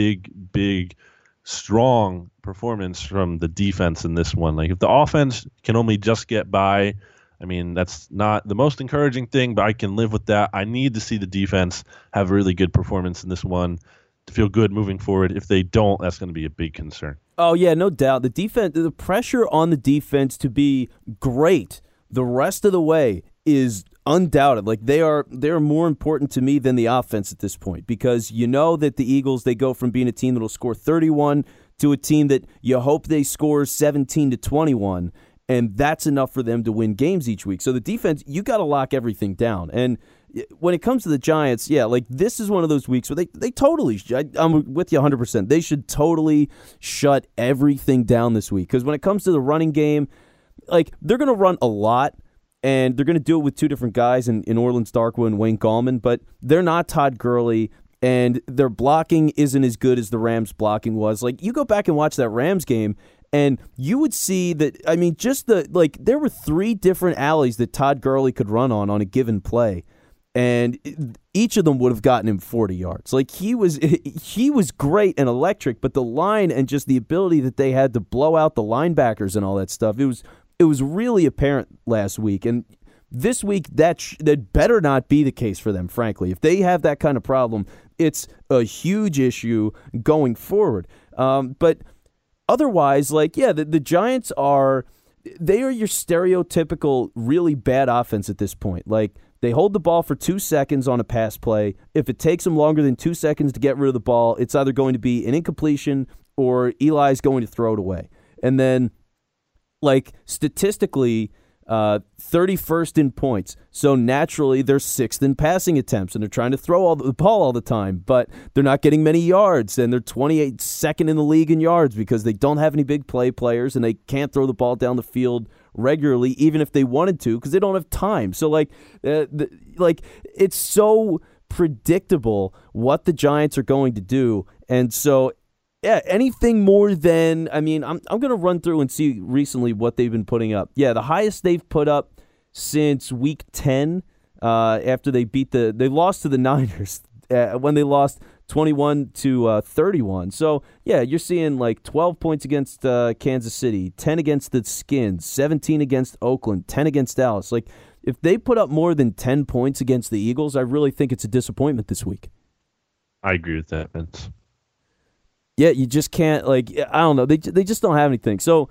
big, strong performance from the defense in this one. Like if the offense can only just get by, I mean, that's not the most encouraging thing, but I can live with that. I need to see the defense have a really good performance in this one to feel good moving forward. If they don't, that's going to be a big concern. Oh, yeah, no doubt. The defense, the pressure on the defense to be great the rest of the way is undoubted. Like they're more important to me than the offense at this point because you know that the Eagles, they go from being a team that will score 31 to a team that you hope they score 17-21, and that's enough for them to win games each week. So the defense, you got to lock everything down. And when it comes to the Giants, this is one of those weeks where they totally, I'm with you 100%, they should totally shut everything down this week. Because when it comes to the running game, they're going to run a lot, and they're going to do it with two different guys in Orleans Darkwa and Wayne Gallman, but they're not Todd Gurley, and their blocking isn't as good as the Rams' blocking was. You go back and watch that Rams game, and you would see that, there were 3 different alleys that Todd Gurley could run on a given play, and each of them would have gotten him 40 yards. He was great and electric, but the line and just the ability that they had to blow out the linebackers and all that stuff, it was really apparent last week. And this week, that better not be the case for them, frankly. If they have that kind of problem, it's a huge issue going forward. But otherwise, the Giants are your stereotypical really bad offense at this point. They hold the ball for 2 seconds on a pass play. If it takes them longer than 2 seconds to get rid of the ball, it's either going to be an incompletion or Eli's going to throw it away. And then, statistically, 31st in points. So naturally, they're 6th in passing attempts, and they're trying to throw the ball all the time, but they're not getting many yards, and they're 28nd in the league in yards because they don't have any big players, and they can't throw the ball down the field regularly, even if they wanted to, because they don't have time. So, it's so predictable what the Giants are going to do, and so anything more than, I'm going to run through and see recently what they've been putting up. The highest they've put up since week 10, after they lost to the Niners when they lost 21-31. So, you're seeing 12 points against Kansas City, 10 against the Skins, 17 against Oakland, 10 against Dallas. If they put up more than 10 points against the Eagles, I really think it's a disappointment this week. I agree with that, Vince. Yeah, you just can't, I don't know. They just don't have anything. So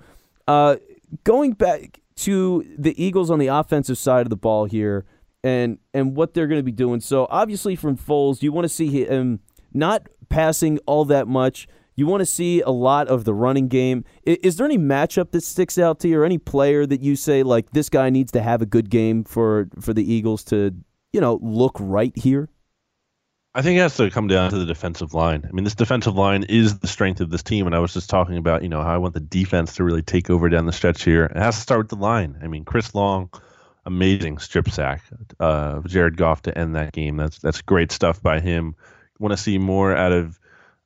going back to the Eagles on the offensive side of the ball here and what they're going to be doing. So obviously from Foles, you want to see him not passing all that much. You want to see a lot of the running game. Is there any matchup that sticks out to you or any player that you say, this guy needs to have a good game for the Eagles to, look right here? I think it has to come down to the defensive line. This defensive line is the strength of this team, and I was just talking about, how I want the defense to really take over down the stretch here. It has to start with the line. Chris Long, amazing strip sack of Jared Goff to end that game. That's great stuff by him. Want to see more out of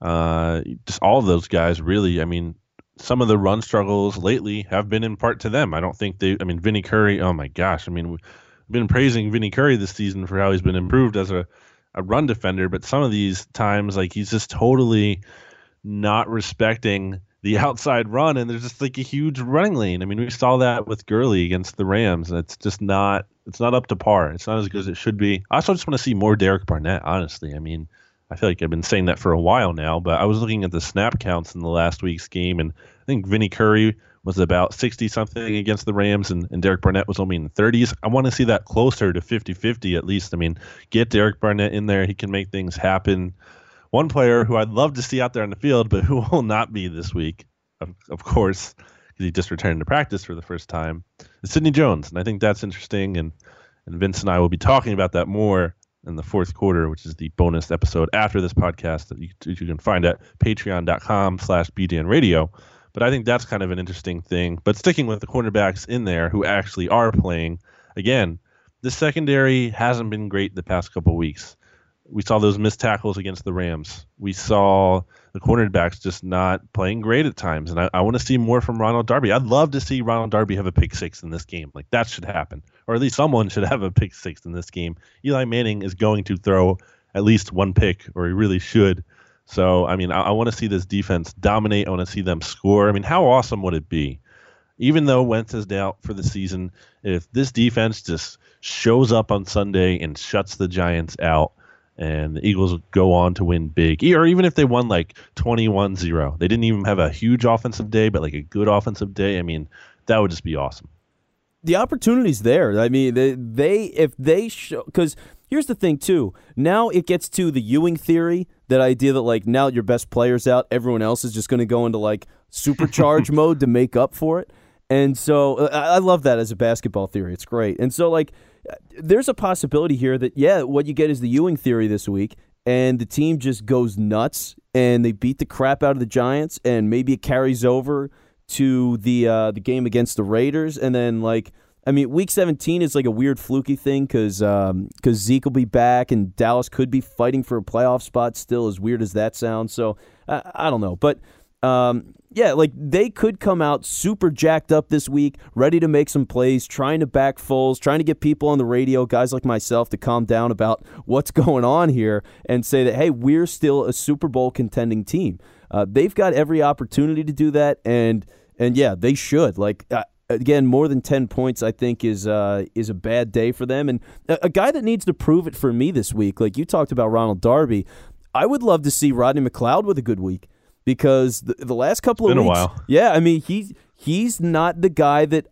just all of those guys, really. Some of the run struggles lately have been in part to them. I don't think Vinny Curry, oh my gosh. We've been praising Vinny Curry this season for how he's been improved as a run defender, but some of these times, he's just totally not respecting the outside run, and there's just a huge running lane. We saw that with Gurley against the Rams, and it's just not up to par. It's not as good as it should be. I also just want to see more Derek Barnett, honestly. I feel like I've been saying that for a while now, but I was looking at the snap counts in the last week's game, and I think Vinny Curry was about 60-something against the Rams, and Derek Barnett was only in the 30s. I want to see that closer to 50-50 at least. Get Derek Barnett in there. He can make things happen. One player who I'd love to see out there on the field, but who will not be this week, of course, because he just returned to practice for the first time, is Sidney Jones. And I think that's interesting, and Vince and I will be talking about that more in the fourth quarter, which is the bonus episode after this podcast that you can find at patreon.com/BDNradio. But I think that's kind of an interesting thing. But sticking with the cornerbacks in there who actually are playing, again, the secondary hasn't been great the past couple of weeks. We saw those missed tackles against the Rams. We saw the cornerbacks just not playing great at times. And I want to see more from Ronald Darby. I'd love to see Ronald Darby have a pick six in this game. That should happen. Or at least someone should have a pick six in this game. Eli Manning is going to throw at least one pick, or he really should. So, I want to see this defense dominate. I want to see them score. How awesome would it be? Even though Wentz is out for the season, if this defense just shows up on Sunday and shuts the Giants out, and the Eagles go on to win big, or even if they won 21-0, they didn't even have a huge offensive day, but a good offensive day, that would just be awesome. The opportunity's there. If they show, because here's the thing too. Now it gets to the Ewing theory that idea that like now your best player's out, everyone else is just going to go into like supercharge mode to make up for it. And so I love that as a basketball theory. It's great. And so like there's a possibility here that, yeah, what you get is the Ewing theory this week, and the team just goes nuts and they beat the crap out of the Giants, and maybe it carries over to the game against the Raiders. And then like, I mean, Week 17 is like a weird fluky thing because Zeke will be back and Dallas could be fighting for a playoff spot still, as weird as that sounds. So I don't know. But yeah, like they could come out super jacked up this week, ready to make some plays, trying to back Foles, trying to get people on the radio, guys like myself, to calm down about what's going on here and say that, hey, we're still a Super Bowl contending team. They've got every opportunity to do that, and yeah, they should. Like, again, more than 10 points, I think, is a bad day for them. And a guy that needs to prove it for me this week, like you talked about Ronald Darby, I would love to see Rodney McLeod with a good week, because the last couple of weeks, a while. Yeah, I mean, he's not the guy that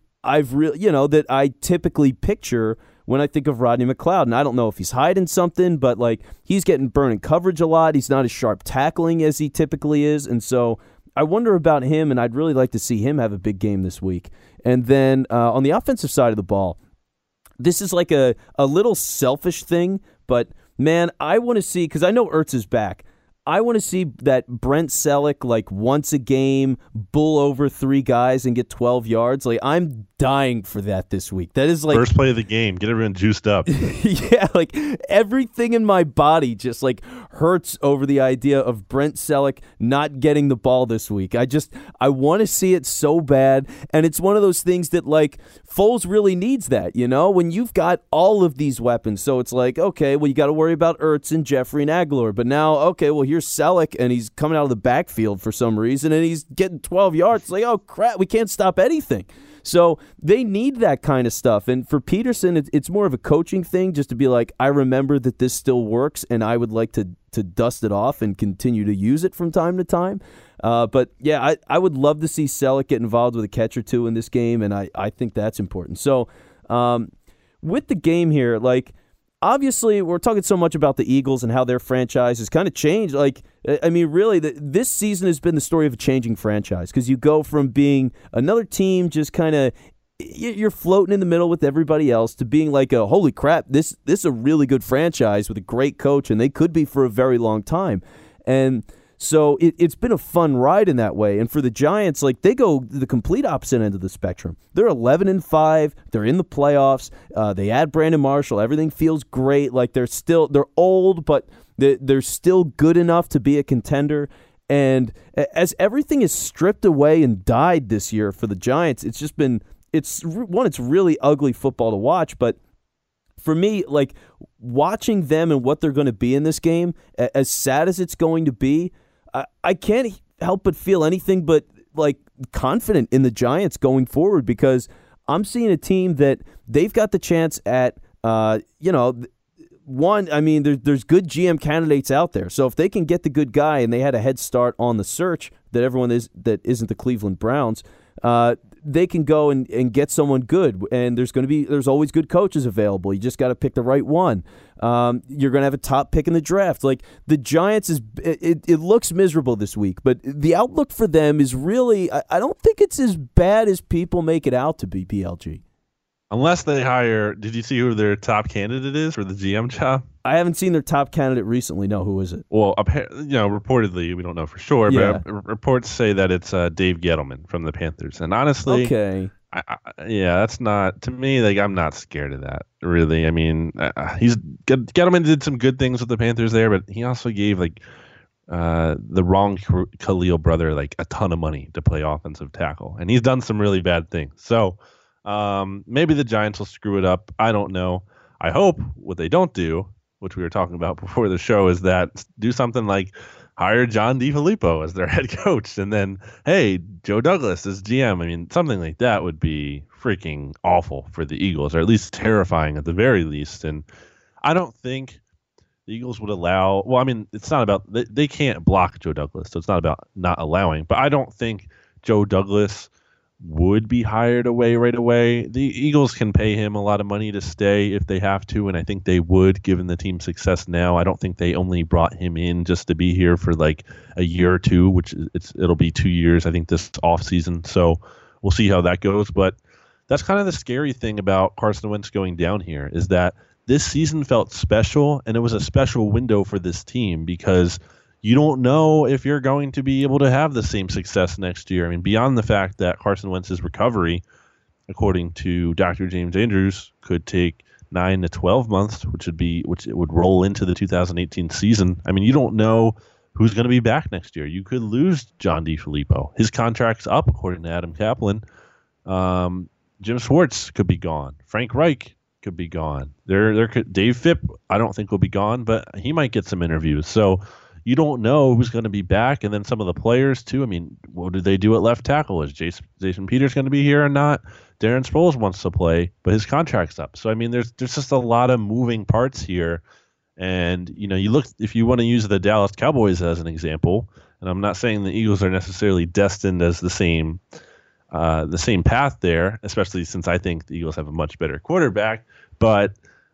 that I typically picture when I think of Rodney McLeod. And I don't know if he's hiding something, but like he's getting burned in coverage a lot. He's not as sharp tackling as he typically is, and so I wonder about him, and I'd really like to see him have a big game this week. And then on the offensive side of the ball, this is like a little selfish thing, but man, I want to see, because I know Ertz is back, I want to see that Brent Selleck, like once a game, bull over 3 guys and get 12 yards. Like, I'm dying for that this week. That is like first play of the game. Get everyone juiced up. Yeah, like everything in my body just like hurts over the idea of Brent Selleck not getting the ball this week. I want to see it so bad, and it's one of those things that like Foles really needs that, when you've got all of these weapons. So it's like, okay, well, you got to worry about Ertz and Jeffrey and Aguilar, but now, okay, well, here's Selleck, and he's coming out of the backfield for some reason, and he's getting 12 yards. It's like, oh crap, we can't stop anything. So they need that kind of stuff. And for Peterson, it's more of a coaching thing, just to be like, I remember that this still works, and I would like to dust it off and continue to use it from time to time. But yeah, I would love to see Selleck get involved with a catch or two in this game, and I think that's important. So with the game here, like, obviously, we're talking so much about the Eagles and how their franchise has kind of changed. Like, I mean, really, this season has been the story of a changing franchise, because you go from being another team just kind of, you're floating in the middle with everybody else, to being like, holy crap, this is a really good franchise with a great coach, and they could be for a very long time. And so it's been a fun ride in that way. And for the Giants, like, they go the complete opposite end of the spectrum. They're 11-5. They're in the playoffs. They add Brandon Marshall. Everything feels great. Like, they're old, but they're still good enough to be a contender. And as everything is stripped away and died this year for the Giants, it's just been it's really ugly football to watch. But for me, like, watching them and what they're going to be in this game, as sad as it's going to be, I can't help but feel anything but like confident in the Giants going forward, because I'm seeing a team that they've got the chance at, one, I mean, there's good GM candidates out there. So if they can get the good guy, and they had a head start on the search that everyone that isn't the Cleveland Browns, they can go and get someone good, and there's always good coaches available. You just got to pick the right one. You're going to have a top pick in the draft. Like, the Giants it looks miserable this week, but the outlook for them is really, I don't think it's as bad as people make it out to be, PLG. Unless they hire, did you see who their top candidate is for the GM job? I haven't seen their top candidate recently. No, who is it? Well, reportedly, we don't know for sure, but reports say that it's Dave Gettleman from the Panthers. And honestly, okay, that's not, to me, like, I'm not scared of that, really. I mean, Gettleman did some good things with the Panthers there, but he also gave, like, the wrong Khalil brother, like, a ton of money to play offensive tackle. And he's done some really bad things. So maybe the Giants will screw it up. I don't know. I hope what they don't do, which we were talking about before the show, is that do something like hire John DeFilippo as their head coach, and then, hey, Joe Douglas as GM. I mean, something like that would be freaking awful for the Eagles, or at least terrifying at the very least. And I don't think the Eagles would allow, well, I mean, it's not about, they can't block Joe Douglas, so it's not about not allowing, but I don't think Joe Douglas would be hired away right away. The Eagles can pay him a lot of money to stay if they have to, and I think they would, given the team's success now. I don't think they only brought him in just to be here for like a year or two, which it'll be 2 years, I think, this offseason. So we'll see how that goes. But that's kind of the scary thing about Carson Wentz going down here, is that this season felt special, and it was a special window for this team because you don't know if you're going to be able to have the same success next year. I mean, beyond the fact that Carson Wentz's recovery, according to Dr. James Andrews, could take 9 to 12 months, which it would roll into the 2018 season. I mean, you don't know who's going to be back next year. You could lose John DeFilippo. His contract's up, according to Adam Kaplan. Jim Schwartz could be gone. Frank Reich could be gone. Dave Phipp, I don't think will be gone, but he might get some interviews. So you don't know who's going to be back, and then some of the players too. I mean, what did they do at left tackle? Is Jason Peters going to be here or not? Darren Sproles wants to play, but his contract's up. So I mean, there's just a lot of moving parts here. And you look, if you want to use the Dallas Cowboys as an example, and I'm not saying the Eagles are necessarily destined as the same path there, especially since I think the Eagles have a much better quarterback, but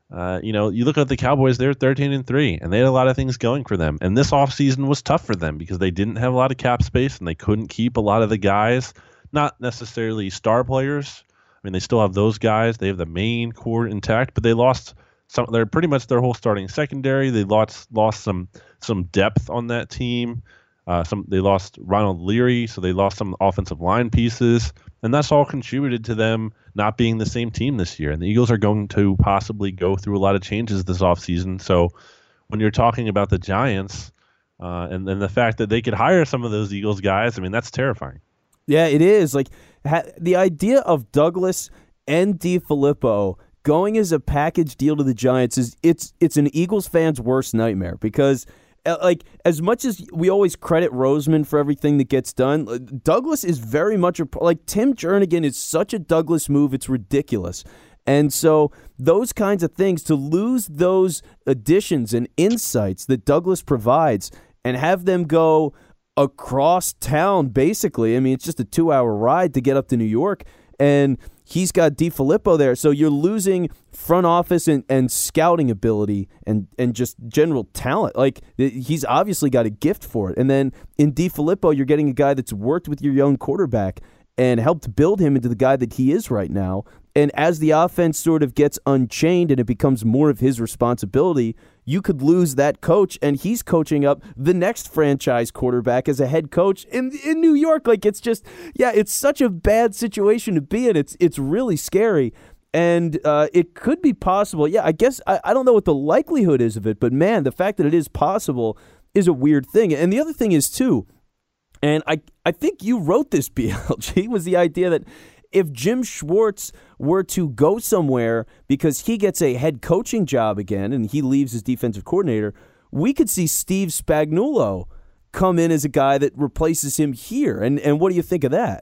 you look at the Cowboys, they're 13-3, and they had a lot of things going for them. And this offseason was tough for them because they didn't have a lot of cap space, and they couldn't keep a lot of the guys, not necessarily star players. I mean, they still have those guys. They have the main core intact, but they lost they're pretty much their whole starting secondary. They lost some depth on that team. They lost Ronald Leary, so they lost some offensive line pieces, and that's all contributed to them not being the same team this year. And the Eagles are going to possibly go through a lot of changes this offseason. So when you're talking about the Giants and the fact that they could hire some of those Eagles guys, I mean, that's terrifying. Yeah, it is. Like the idea of Douglas and DeFilippo going as a package deal to the Giants it's an Eagles fan's worst nightmare because like, as much as we always credit Roseman for everything that gets done, Douglas is very much like Tim Jernigan is such a Douglas move, it's ridiculous. And so those kinds of things, to lose those additions and insights that Douglas provides and have them go across town, basically. I mean, it's just a 2-hour ride to get up to New York, and he's got DeFilippo there, so you're losing front office and scouting ability and just general talent. Like, he's obviously got a gift for it. And then in DeFilippo, you're getting a guy that's worked with your young quarterback and helped build him into the guy that he is right now. And as the offense sort of gets unchained and it becomes more of his responsibility, you could lose that coach, and he's coaching up the next franchise quarterback as a head coach in New York. Like, it's just, it's such a bad situation to be in. It's really scary, and it could be possible. Yeah, I guess I don't know what the likelihood is of it, but man, the fact that it is possible is a weird thing. And the other thing is, too, and I think you wrote this, BLG, was the idea that if Jim Schwartz were to go somewhere because he gets a head coaching job again and he leaves as defensive coordinator, we could see Steve Spagnuolo come in as a guy that replaces him here. And what do you think of that?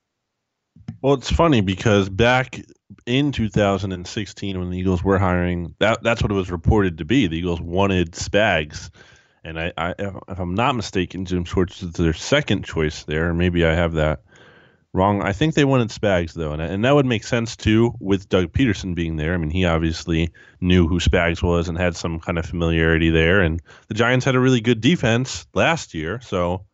Well, it's funny because back in 2016 when the Eagles were hiring, that's what it was reported to be. The Eagles wanted Spags. And I if I'm not mistaken, Jim Schwartz is their second choice there. Maybe I have that wrong. I think they wanted Spags, though, and that would make sense, too, with Doug Peterson being there. I mean, he obviously knew who Spags was and had some kind of familiarity there, and the Giants had a really good defense last year, so,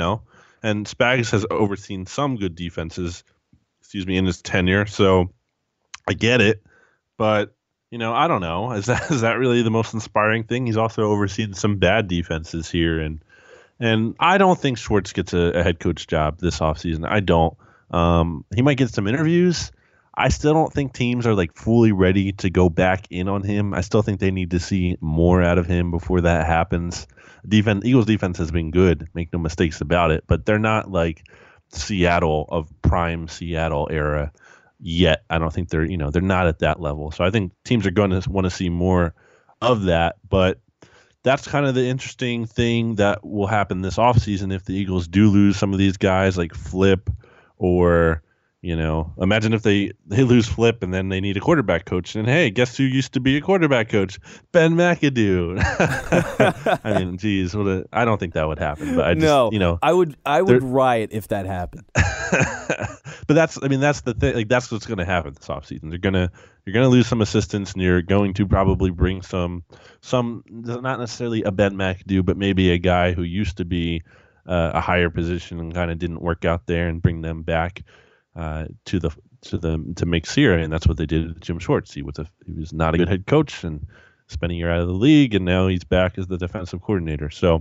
and Spags has overseen some good defenses, in his tenure, so I get it, but, I don't know. Is that really the most inspiring thing? He's also overseen some bad defenses here, and I don't think Schwartz gets a head coach job this offseason. I don't. He might get some interviews. I still don't think teams are like fully ready to go back in on him. I still think they need to see more out of him before that happens. Eagles defense has been good, make no mistakes about it, but they're not like Seattle of prime Seattle era yet. I don't think they're not at that level. So I think teams are going to want to see more of that, but that's kind of the interesting thing that will happen this offseason if the Eagles do lose some of these guys like Flip or, Imagine if they lose Flip and then they need a quarterback coach. And hey, guess who used to be a quarterback coach? Ben McAdoo. I mean, geez, I don't think that would happen. But I would riot if that happened. But that's the thing. Like, that's what's going to happen this offseason. You're gonna lose some assistants, and you're going to probably bring some not necessarily a Ben McAdoo, but maybe a guy who used to be a higher position and kind of didn't work out there, and bring them back to make Sierra, and that's what they did with Jim Schwartz. He was not a good head coach and spent a year out of the league, and now he's back as the defensive coordinator. So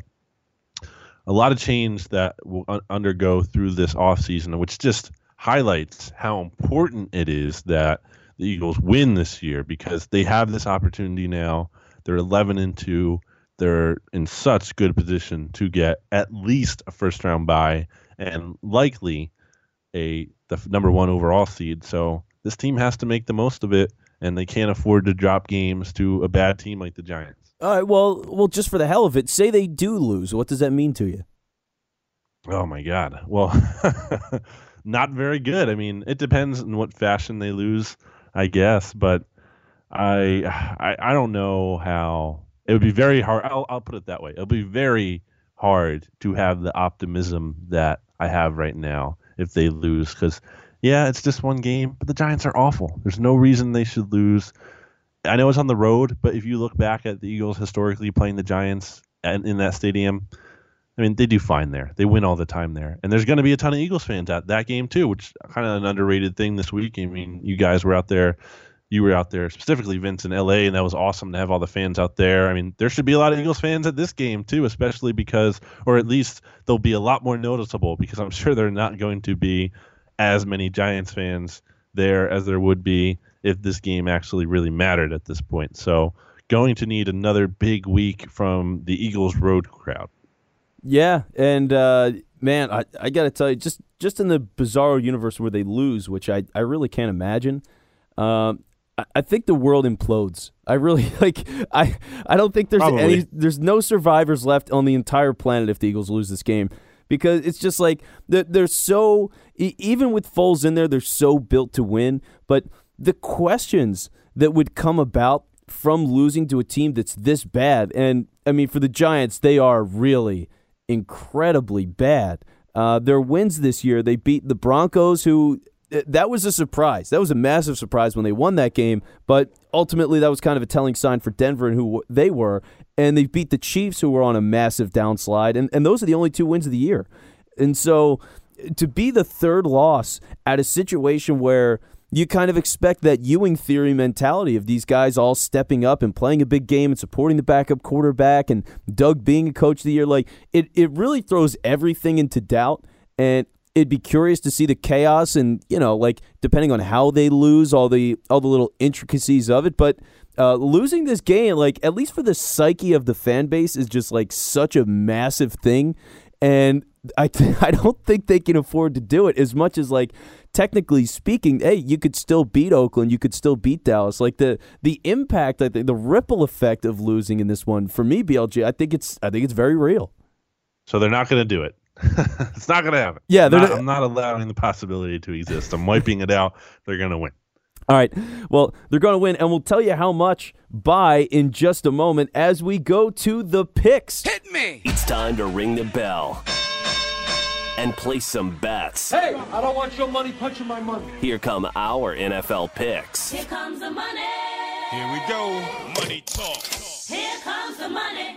a lot of change that will undergo through this offseason, which just highlights how important it is that the Eagles win this year, because they have this opportunity now. They're 11-2. They're in such good position to get at least a first-round bye and likely the number 1 overall seed. So this team has to make the most of it, and they can't afford to drop games to a bad team like the Giants. All right, well, just for the hell of it, say they do lose. What does that mean to you? Oh, my God. Well, not very good. I mean, it depends in what fashion they lose, I guess, but I don't know how. It would be very hard. I'll put it that way. It'll be very hard to have the optimism that I have right now if they lose, because, yeah, it's just one game, but the Giants are awful. There's no reason they should lose. I know it's on the road, but if you look back at the Eagles historically playing the Giants in that stadium, I mean, they do fine there. They win all the time there. And there's going to be a ton of Eagles fans at that game too, which kind of an underrated thing this week. I mean, you guys were out there. You were out there, specifically Vince in LA, and that was awesome to have all the fans out there. I mean, there should be a lot of Eagles fans at this game too, especially because, or at least they'll be a lot more noticeable, because I'm sure there are not going to be as many Giants fans there as there would be if this game actually really mattered at this point. So going to need another big week from the Eagles road crowd. Yeah, and man, I got to tell you, just in the bizarro universe where they lose, which I really can't imagine, I think the world implodes. I really I don't think there's no survivors left on the entire planet if the Eagles lose this game, because it's just like they're so, even with Foles in there, they're so built to win. But the questions that would come about from losing to a team that's this bad, and I mean, for the Giants, they are really incredibly bad. Their wins this year, they beat the Broncos, who, that was a surprise. That was a massive surprise when they won that game, but ultimately that was kind of a telling sign for Denver and who they were. And they beat the Chiefs, who were on a massive downslide, and those are the only 2 wins of the year. And so to be the third loss at a situation where you kind of expect that Ewing theory mentality of these guys all stepping up and playing a big game and supporting the backup quarterback, and Doug being a coach of the year, like it really throws everything into doubt. And it'd be curious to see the chaos and, like, depending on how they lose, all the little intricacies of it. But losing this game, like, at least for the psyche of the fan base, is just like such a massive thing. And I don't think they can afford to do it, as much as, like, technically speaking, hey, you could still beat Oakland, you could still beat Dallas. Like, the impact, I think, the ripple effect of losing in this one, for me, BLG, I think it's very real. So they're not going to do it. It's not going to happen. Yeah, I'm not allowing the possibility to exist. I'm wiping it out. They're going to win. All right. Well, they're going to win, and we'll tell you how much by in just a moment as we go to the picks. Hit me! It's time to ring the bell and place some bets. Hey, I don't want your money punching my money. Here come our NFL picks. Here comes the money. Here we go. Money talk. Here comes the money.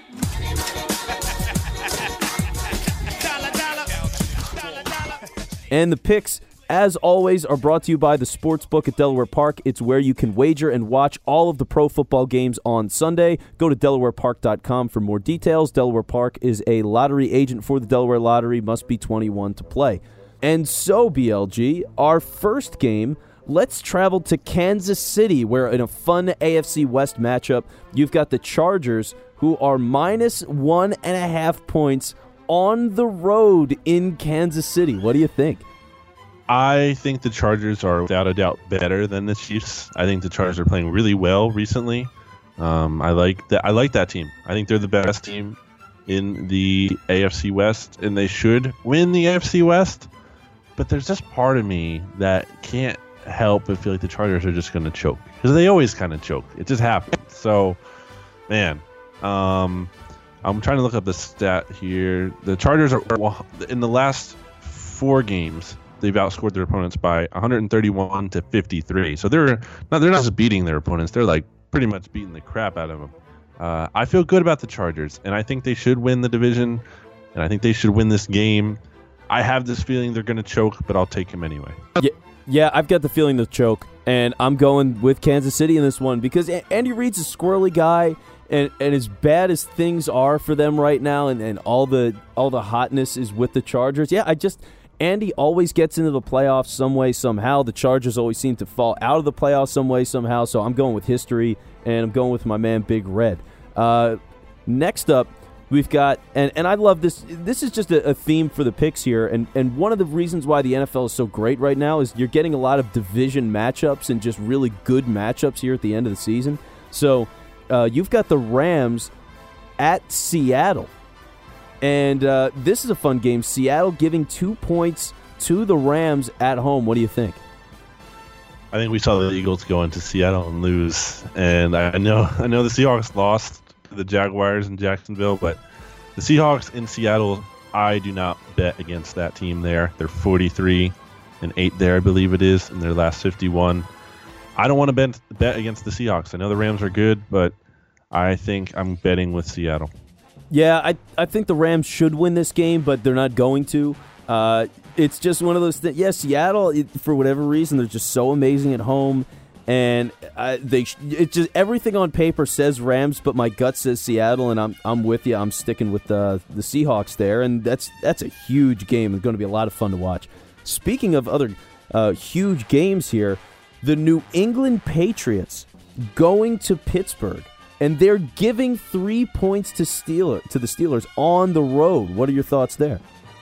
And the picks, as always, are brought to you by the Sportsbook at Delaware Park. It's where you can wager and watch all of the pro football games on Sunday. Go to DelawarePark.com for more details. Delaware Park is a lottery agent for the Delaware Lottery. Must be 21 to play. And so, BLG, our first game, let's travel to Kansas City, where in a fun AFC West matchup, you've got the Chargers, who are minus 1.5 points on the road in Kansas City. What do you think? I think the Chargers are without a doubt better than the Chiefs. I think the Chargers are playing really well recently. I like that team. I think they're the best team in the AFC West, and they should win the AFC West. but there's just part of me that can't help but feel like the Chargers are just going to choke, because they always kind of choke. It just happens. So, man, I'm trying to look up the stat here. The Chargers are, in the last 4 games, they've outscored their opponents by 131 to 53. So they're not just beating their opponents; they're like pretty much beating the crap out of them. I feel good about the Chargers, and I think they should win the division, and I think they should win this game. I have this feeling they're going to choke, but I'll take them anyway. Yeah, I've got the feeling they'll choke, and I'm going with Kansas City in this one because Andy Reid's a squirrely guy, and as bad as things are for them right now, and all the hotness is with the Chargers. Yeah, Andy always gets into the playoffs some way, somehow. The Chargers always seem to fall out of the playoffs some way, somehow. So I'm going with history, and I'm going with my man Big Red. Next up, we've got, and I love this. This is just a theme for the picks here, and one of the reasons why the NFL is so great right now is you're getting a lot of division matchups and just really good matchups here at the end of the season. So you've got the Rams at Seattle. And this is a fun game. Seattle giving 2 points to the Rams at home. What do you think? I think we saw the Eagles go into Seattle and lose. And I know the Seahawks lost to the Jaguars in Jacksonville, but the Seahawks in Seattle, I do not bet against that team there. They're 43-8 there, I believe it is, in their last 51. I don't want to bet against the Seahawks. I know the Rams are good, but I think I'm betting with Seattle. Yeah, I think the Rams should win this game, but they're not going to. It's just one of those things. Yeah, Seattle, for whatever reason, they're just so amazing at home, and it's just everything on paper says Rams, but my gut says Seattle, and I'm with you. I'm sticking with the Seahawks there, and that's a huge game. It's going to be a lot of fun to watch. Speaking of other huge games here, the New England Patriots going to Pittsburgh. And they're giving 3 points to the Steelers on the road. What are your thoughts there?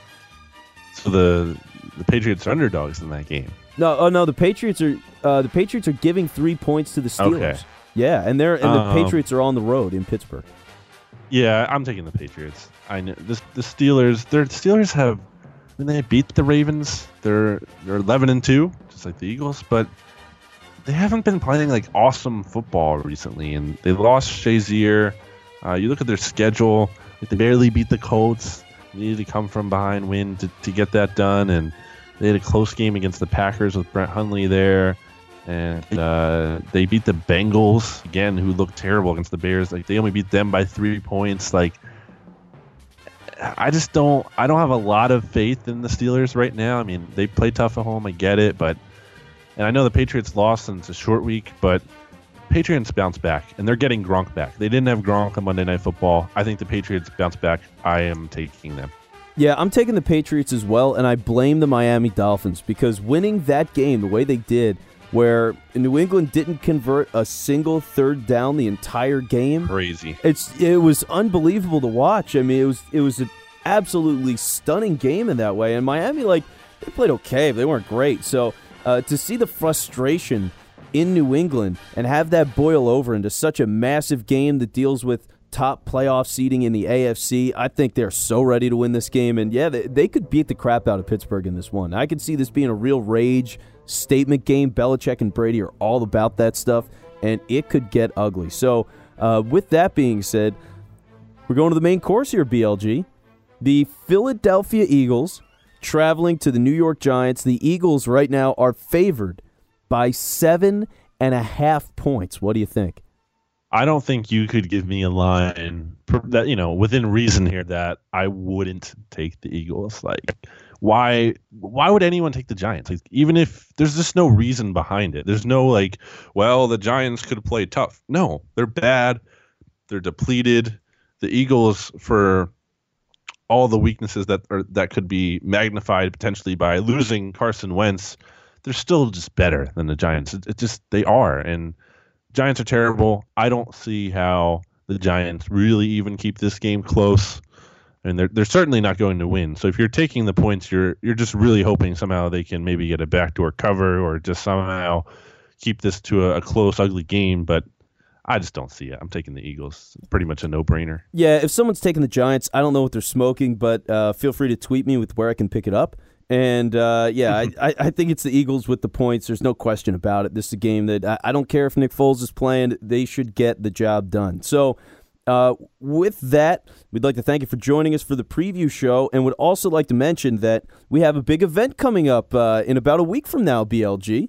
So the Patriots are underdogs in that game. No, the Patriots are giving 3 points to the Steelers. Okay. Yeah, and the Patriots are on the road in Pittsburgh. Yeah, I'm taking the Patriots. I know the Steelers have, when they beat the Ravens, they're 11-2, just like the Eagles, but they haven't been playing like awesome football recently, and they lost Shazier. You look at their schedule; they barely beat the Colts. They needed to come from behind win to get that done, and they had a close game against the Packers with Brett Hundley there, and they beat the Bengals again, who looked terrible against the Bears. Like they only beat them by 3 points. Like I don't have a lot of faith in the Steelers right now. I mean, they play tough at home. I get it, but. And I know the Patriots lost and it's a short week, but Patriots bounce back, and they're getting Gronk back. They didn't have Gronk on Monday Night Football. I think the Patriots bounce back. I am taking them. Yeah, I'm taking the Patriots as well, and I blame the Miami Dolphins because winning that game the way they did, where New England didn't convert a single third down the entire game. Crazy. It was unbelievable to watch. I mean, it was an absolutely stunning game in that way, and Miami, they played okay, but they weren't great. So to see the frustration in New England and have that boil over into such a massive game that deals with top playoff seeding in the AFC, I think they're so ready to win this game. And, yeah, they could beat the crap out of Pittsburgh in this one. I could see this being a real rage statement game. Belichick and Brady are all about that stuff, and it could get ugly. So with that being said, we're going to the main course here, BLG. The Philadelphia Eagles traveling to the New York Giants. The Eagles right now are favored by 7.5 points. What do you think? I don't think you could give me a line that, within reason here that I wouldn't take the Eagles. Why would anyone take the Giants? Even if there's just no reason behind it. There's no the Giants could play tough. No, they're bad. They're depleted. The Eagles, for all the weaknesses that could be magnified potentially by losing Carson Wentz, they're still just better than the Giants. They are, and Giants are terrible. I don't see how the Giants really even keep this game close, and they're certainly not going to win. So if you're taking the points, you're just really hoping somehow they can maybe get a backdoor cover or just somehow keep this to a close, ugly game. But I just don't see it. I'm taking the Eagles. It's pretty much a no-brainer. Yeah, if someone's taking the Giants, I don't know what they're smoking, but feel free to tweet me with where I can pick it up. And, I think it's the Eagles with the points. There's no question about it. This is a game that I don't care if Nick Foles is playing. They should get the job done. So with that, we'd like to thank you for joining us for the preview show, and would also like to mention that we have a big event coming up in about a week from now, BLG.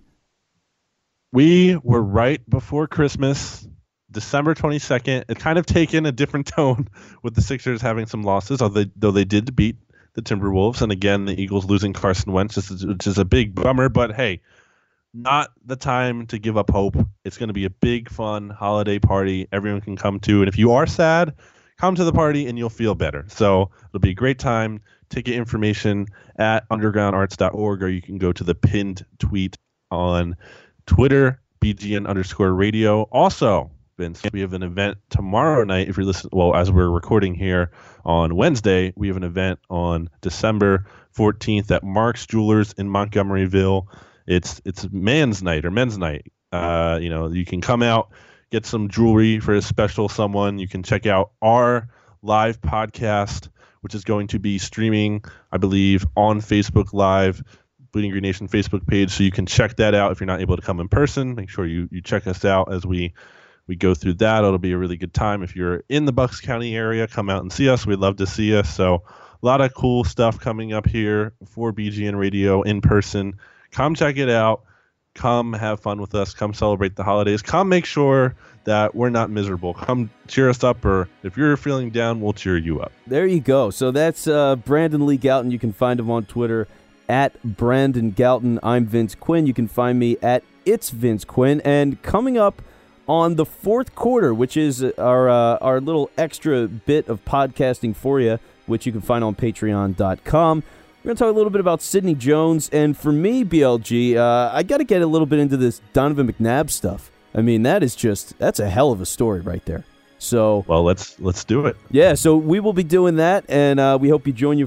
We were right before Christmas, December 22nd. It's kind of taken a different tone with the Sixers having some losses, though they did beat the Timberwolves. And again, the Eagles losing Carson Wentz, which is a big bummer. But hey, not the time to give up hope. It's going to be a big, fun holiday party everyone can come to. And if you are sad, come to the party and you'll feel better. So it'll be a great time. Ticket information at undergroundarts.org, or you can go to the pinned tweet on Twitter, BGN_radio. Also, Vince, we have an event tomorrow night. If you're listening, well, as we're recording here on Wednesday, we have an event on December 14th at Mark's Jewelers in Montgomeryville. It's men's night. You can come out, get some jewelry for a special someone. You can check out our live podcast, which is going to be streaming, I believe, on Facebook Live, Bleeding Green Nation Facebook page. So you can check that out if you're not able to come in person. Make sure you check us out as we go through that. It'll be a really good time. If you're in the Bucks County area, come out and see us. We'd love to see us. So a lot of cool stuff coming up here for BGN Radio in person. Come check it out. Come have fun with us. Come celebrate the holidays. Come make sure that we're not miserable. Come cheer us up, or if you're feeling down, we'll cheer you up. There you go. So that's Brandon Lee Galton. You can find him on Twitter at Brandon Galton. I'm Vince Quinn. You can find me at It's Vince Quinn. And coming up on the fourth quarter, which is our little extra bit of podcasting for you, which you can find on patreon.com. We're going to talk a little bit about Sidney Jones. And for me, BLG, I got to get a little bit into this Donovan McNabb stuff. I mean, that's a hell of a story right there. So, well, let's do it. Yeah, so we will be doing that, and we hope you join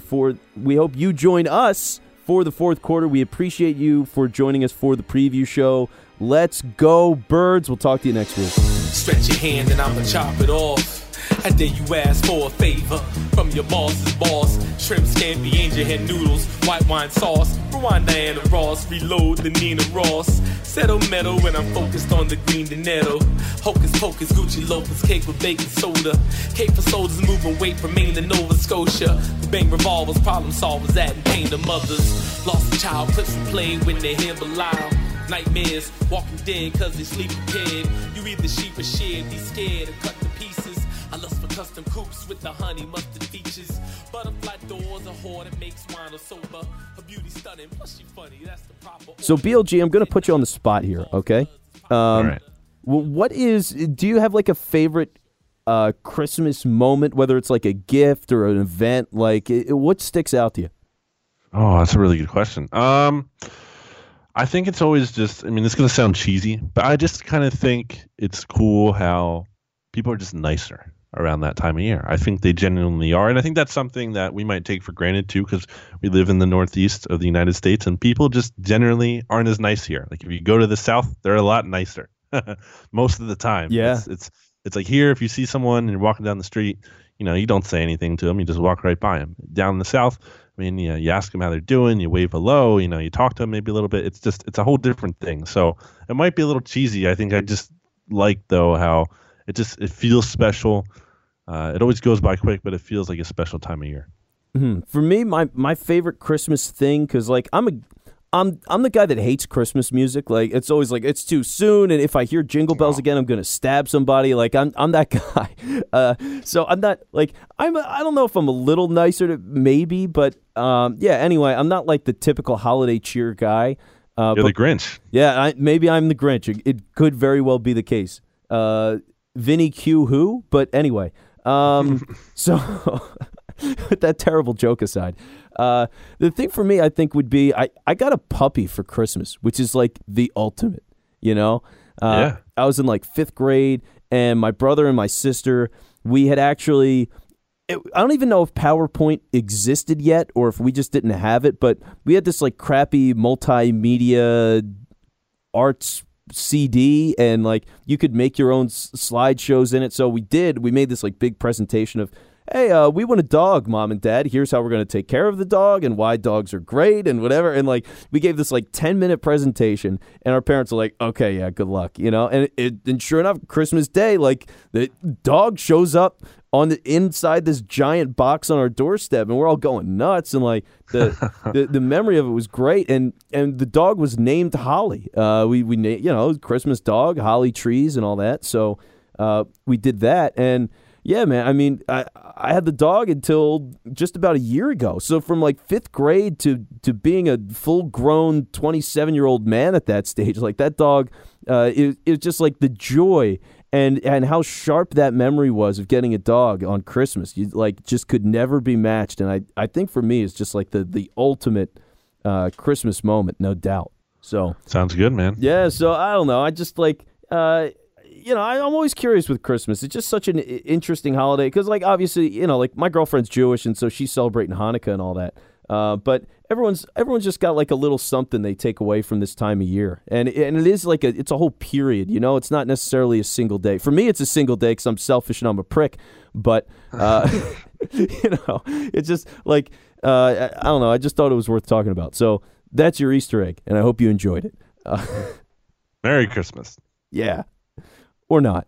us for the fourth quarter. We appreciate you for joining us for the preview show. Let's go, Birds. We'll talk to you next week. Stretch your hand and I'ma chop it off. I dare you ask for a favor from your boss's boss. Shrimp, scampi, angel hair noodles, white wine sauce. Rewind Diana Ross, reload the Nina Ross. Settle metal when I'm focused on the green Donetto. Hocus pocus, Gucci Lopez, cake with baking soda. Cake for soldiers moving weight from Maine to Nova Scotia. Bang revolvers, problem solvers, adding pain to mothers. Lost a child, clips from play when they hear Belial. Nightmares, walking dead cause they sleep prepared. You either sheep or shed, be scared or cut to pieces. I lust for custom coupes with the honey mustard features. Butterfly doors, a whore that makes wine or sober. Her beauty stunning, plus she funny, that's the proper. So BLG, I'm going to put you on the spot here, okay? All right. Do you have like a favorite Christmas moment, whether it's like a gift or an event? Like, what sticks out to you? Oh, that's a really good question. I think it's always just, I mean, it's going to sound cheesy, but I just kind of think it's cool how people are just nicer around that time of year. I think they genuinely are. And I think that's something that we might take for granted too, because we live in the Northeast of the United States and people just generally aren't as nice here. Like if you go to the South, they're a lot nicer most of the time. Yeah. It's like here, if you see someone and you're walking down the street, you don't say anything to them. You just walk right by them. Down in the South, I mean, you ask them how they're doing, you wave hello, you talk to them maybe a little bit. It's a whole different thing. So it might be a little cheesy. I think I just like, though, how it feels special. It always goes by quick, but it feels like a special time of year. Mm-hmm. For me, my favorite Christmas thing, because like I'm the guy that hates Christmas music. Like it's always like it's too soon, and if I hear Jingle Bells again, I'm gonna stab somebody. Like I'm that guy. So I'm not like I don't know if I'm a little nicer to maybe, but yeah. Anyway, I'm not like the typical holiday cheer guy. You're the Grinch. Yeah, maybe I'm the Grinch. It could very well be the case. Vinny Q who? But anyway, so with that terrible joke aside, the thing for me, I think, would be I got a puppy for Christmas, which is like the ultimate, Yeah. I was in like 5th grade, and my brother and my sister, we had actually, I don't even know if PowerPoint existed yet or if we just didn't have it, but we had this like crappy multimedia arts CD, and like you could make your own slideshows in it. So we made this like big presentation of hey, we want a dog, Mom and Dad. Here's how we're going to take care of the dog and why dogs are great and whatever. And like we gave this like 10-minute presentation, and our parents were like, okay, yeah, good luck, you know. And sure enough, Christmas Day, like the dog shows up on the inside this giant box on our doorstep, and we're all going nuts. And like the memory of it was great, and the dog was named Holly. We named, you know, Christmas dog, holly trees, and all that. So we did that, and yeah, man. I mean, I had the dog until just about a year ago. So from like 5th grade to being a full-grown 27-year-old man at that stage, like that dog, it was just like the joy. And how sharp that memory was of getting a dog on Christmas. You like just could never be matched. And I think for me it's just like the ultimate Christmas moment, no doubt. So sounds good, man. Yeah, so I don't know. I just like you know, I'm always curious with Christmas. It's just such an interesting holiday because, like, obviously, you know, like my girlfriend's Jewish, and so she's celebrating Hanukkah and all that. But everyone's just got like a little something they take away from this time of year, and it is like it's a whole period. You know, it's not necessarily a single day. For me, it's a single day because I'm selfish and I'm a prick. But you know, it's just like I don't know. I just thought it was worth talking about. So that's your Easter egg, and I hope you enjoyed it. Merry Christmas. Yeah, or not.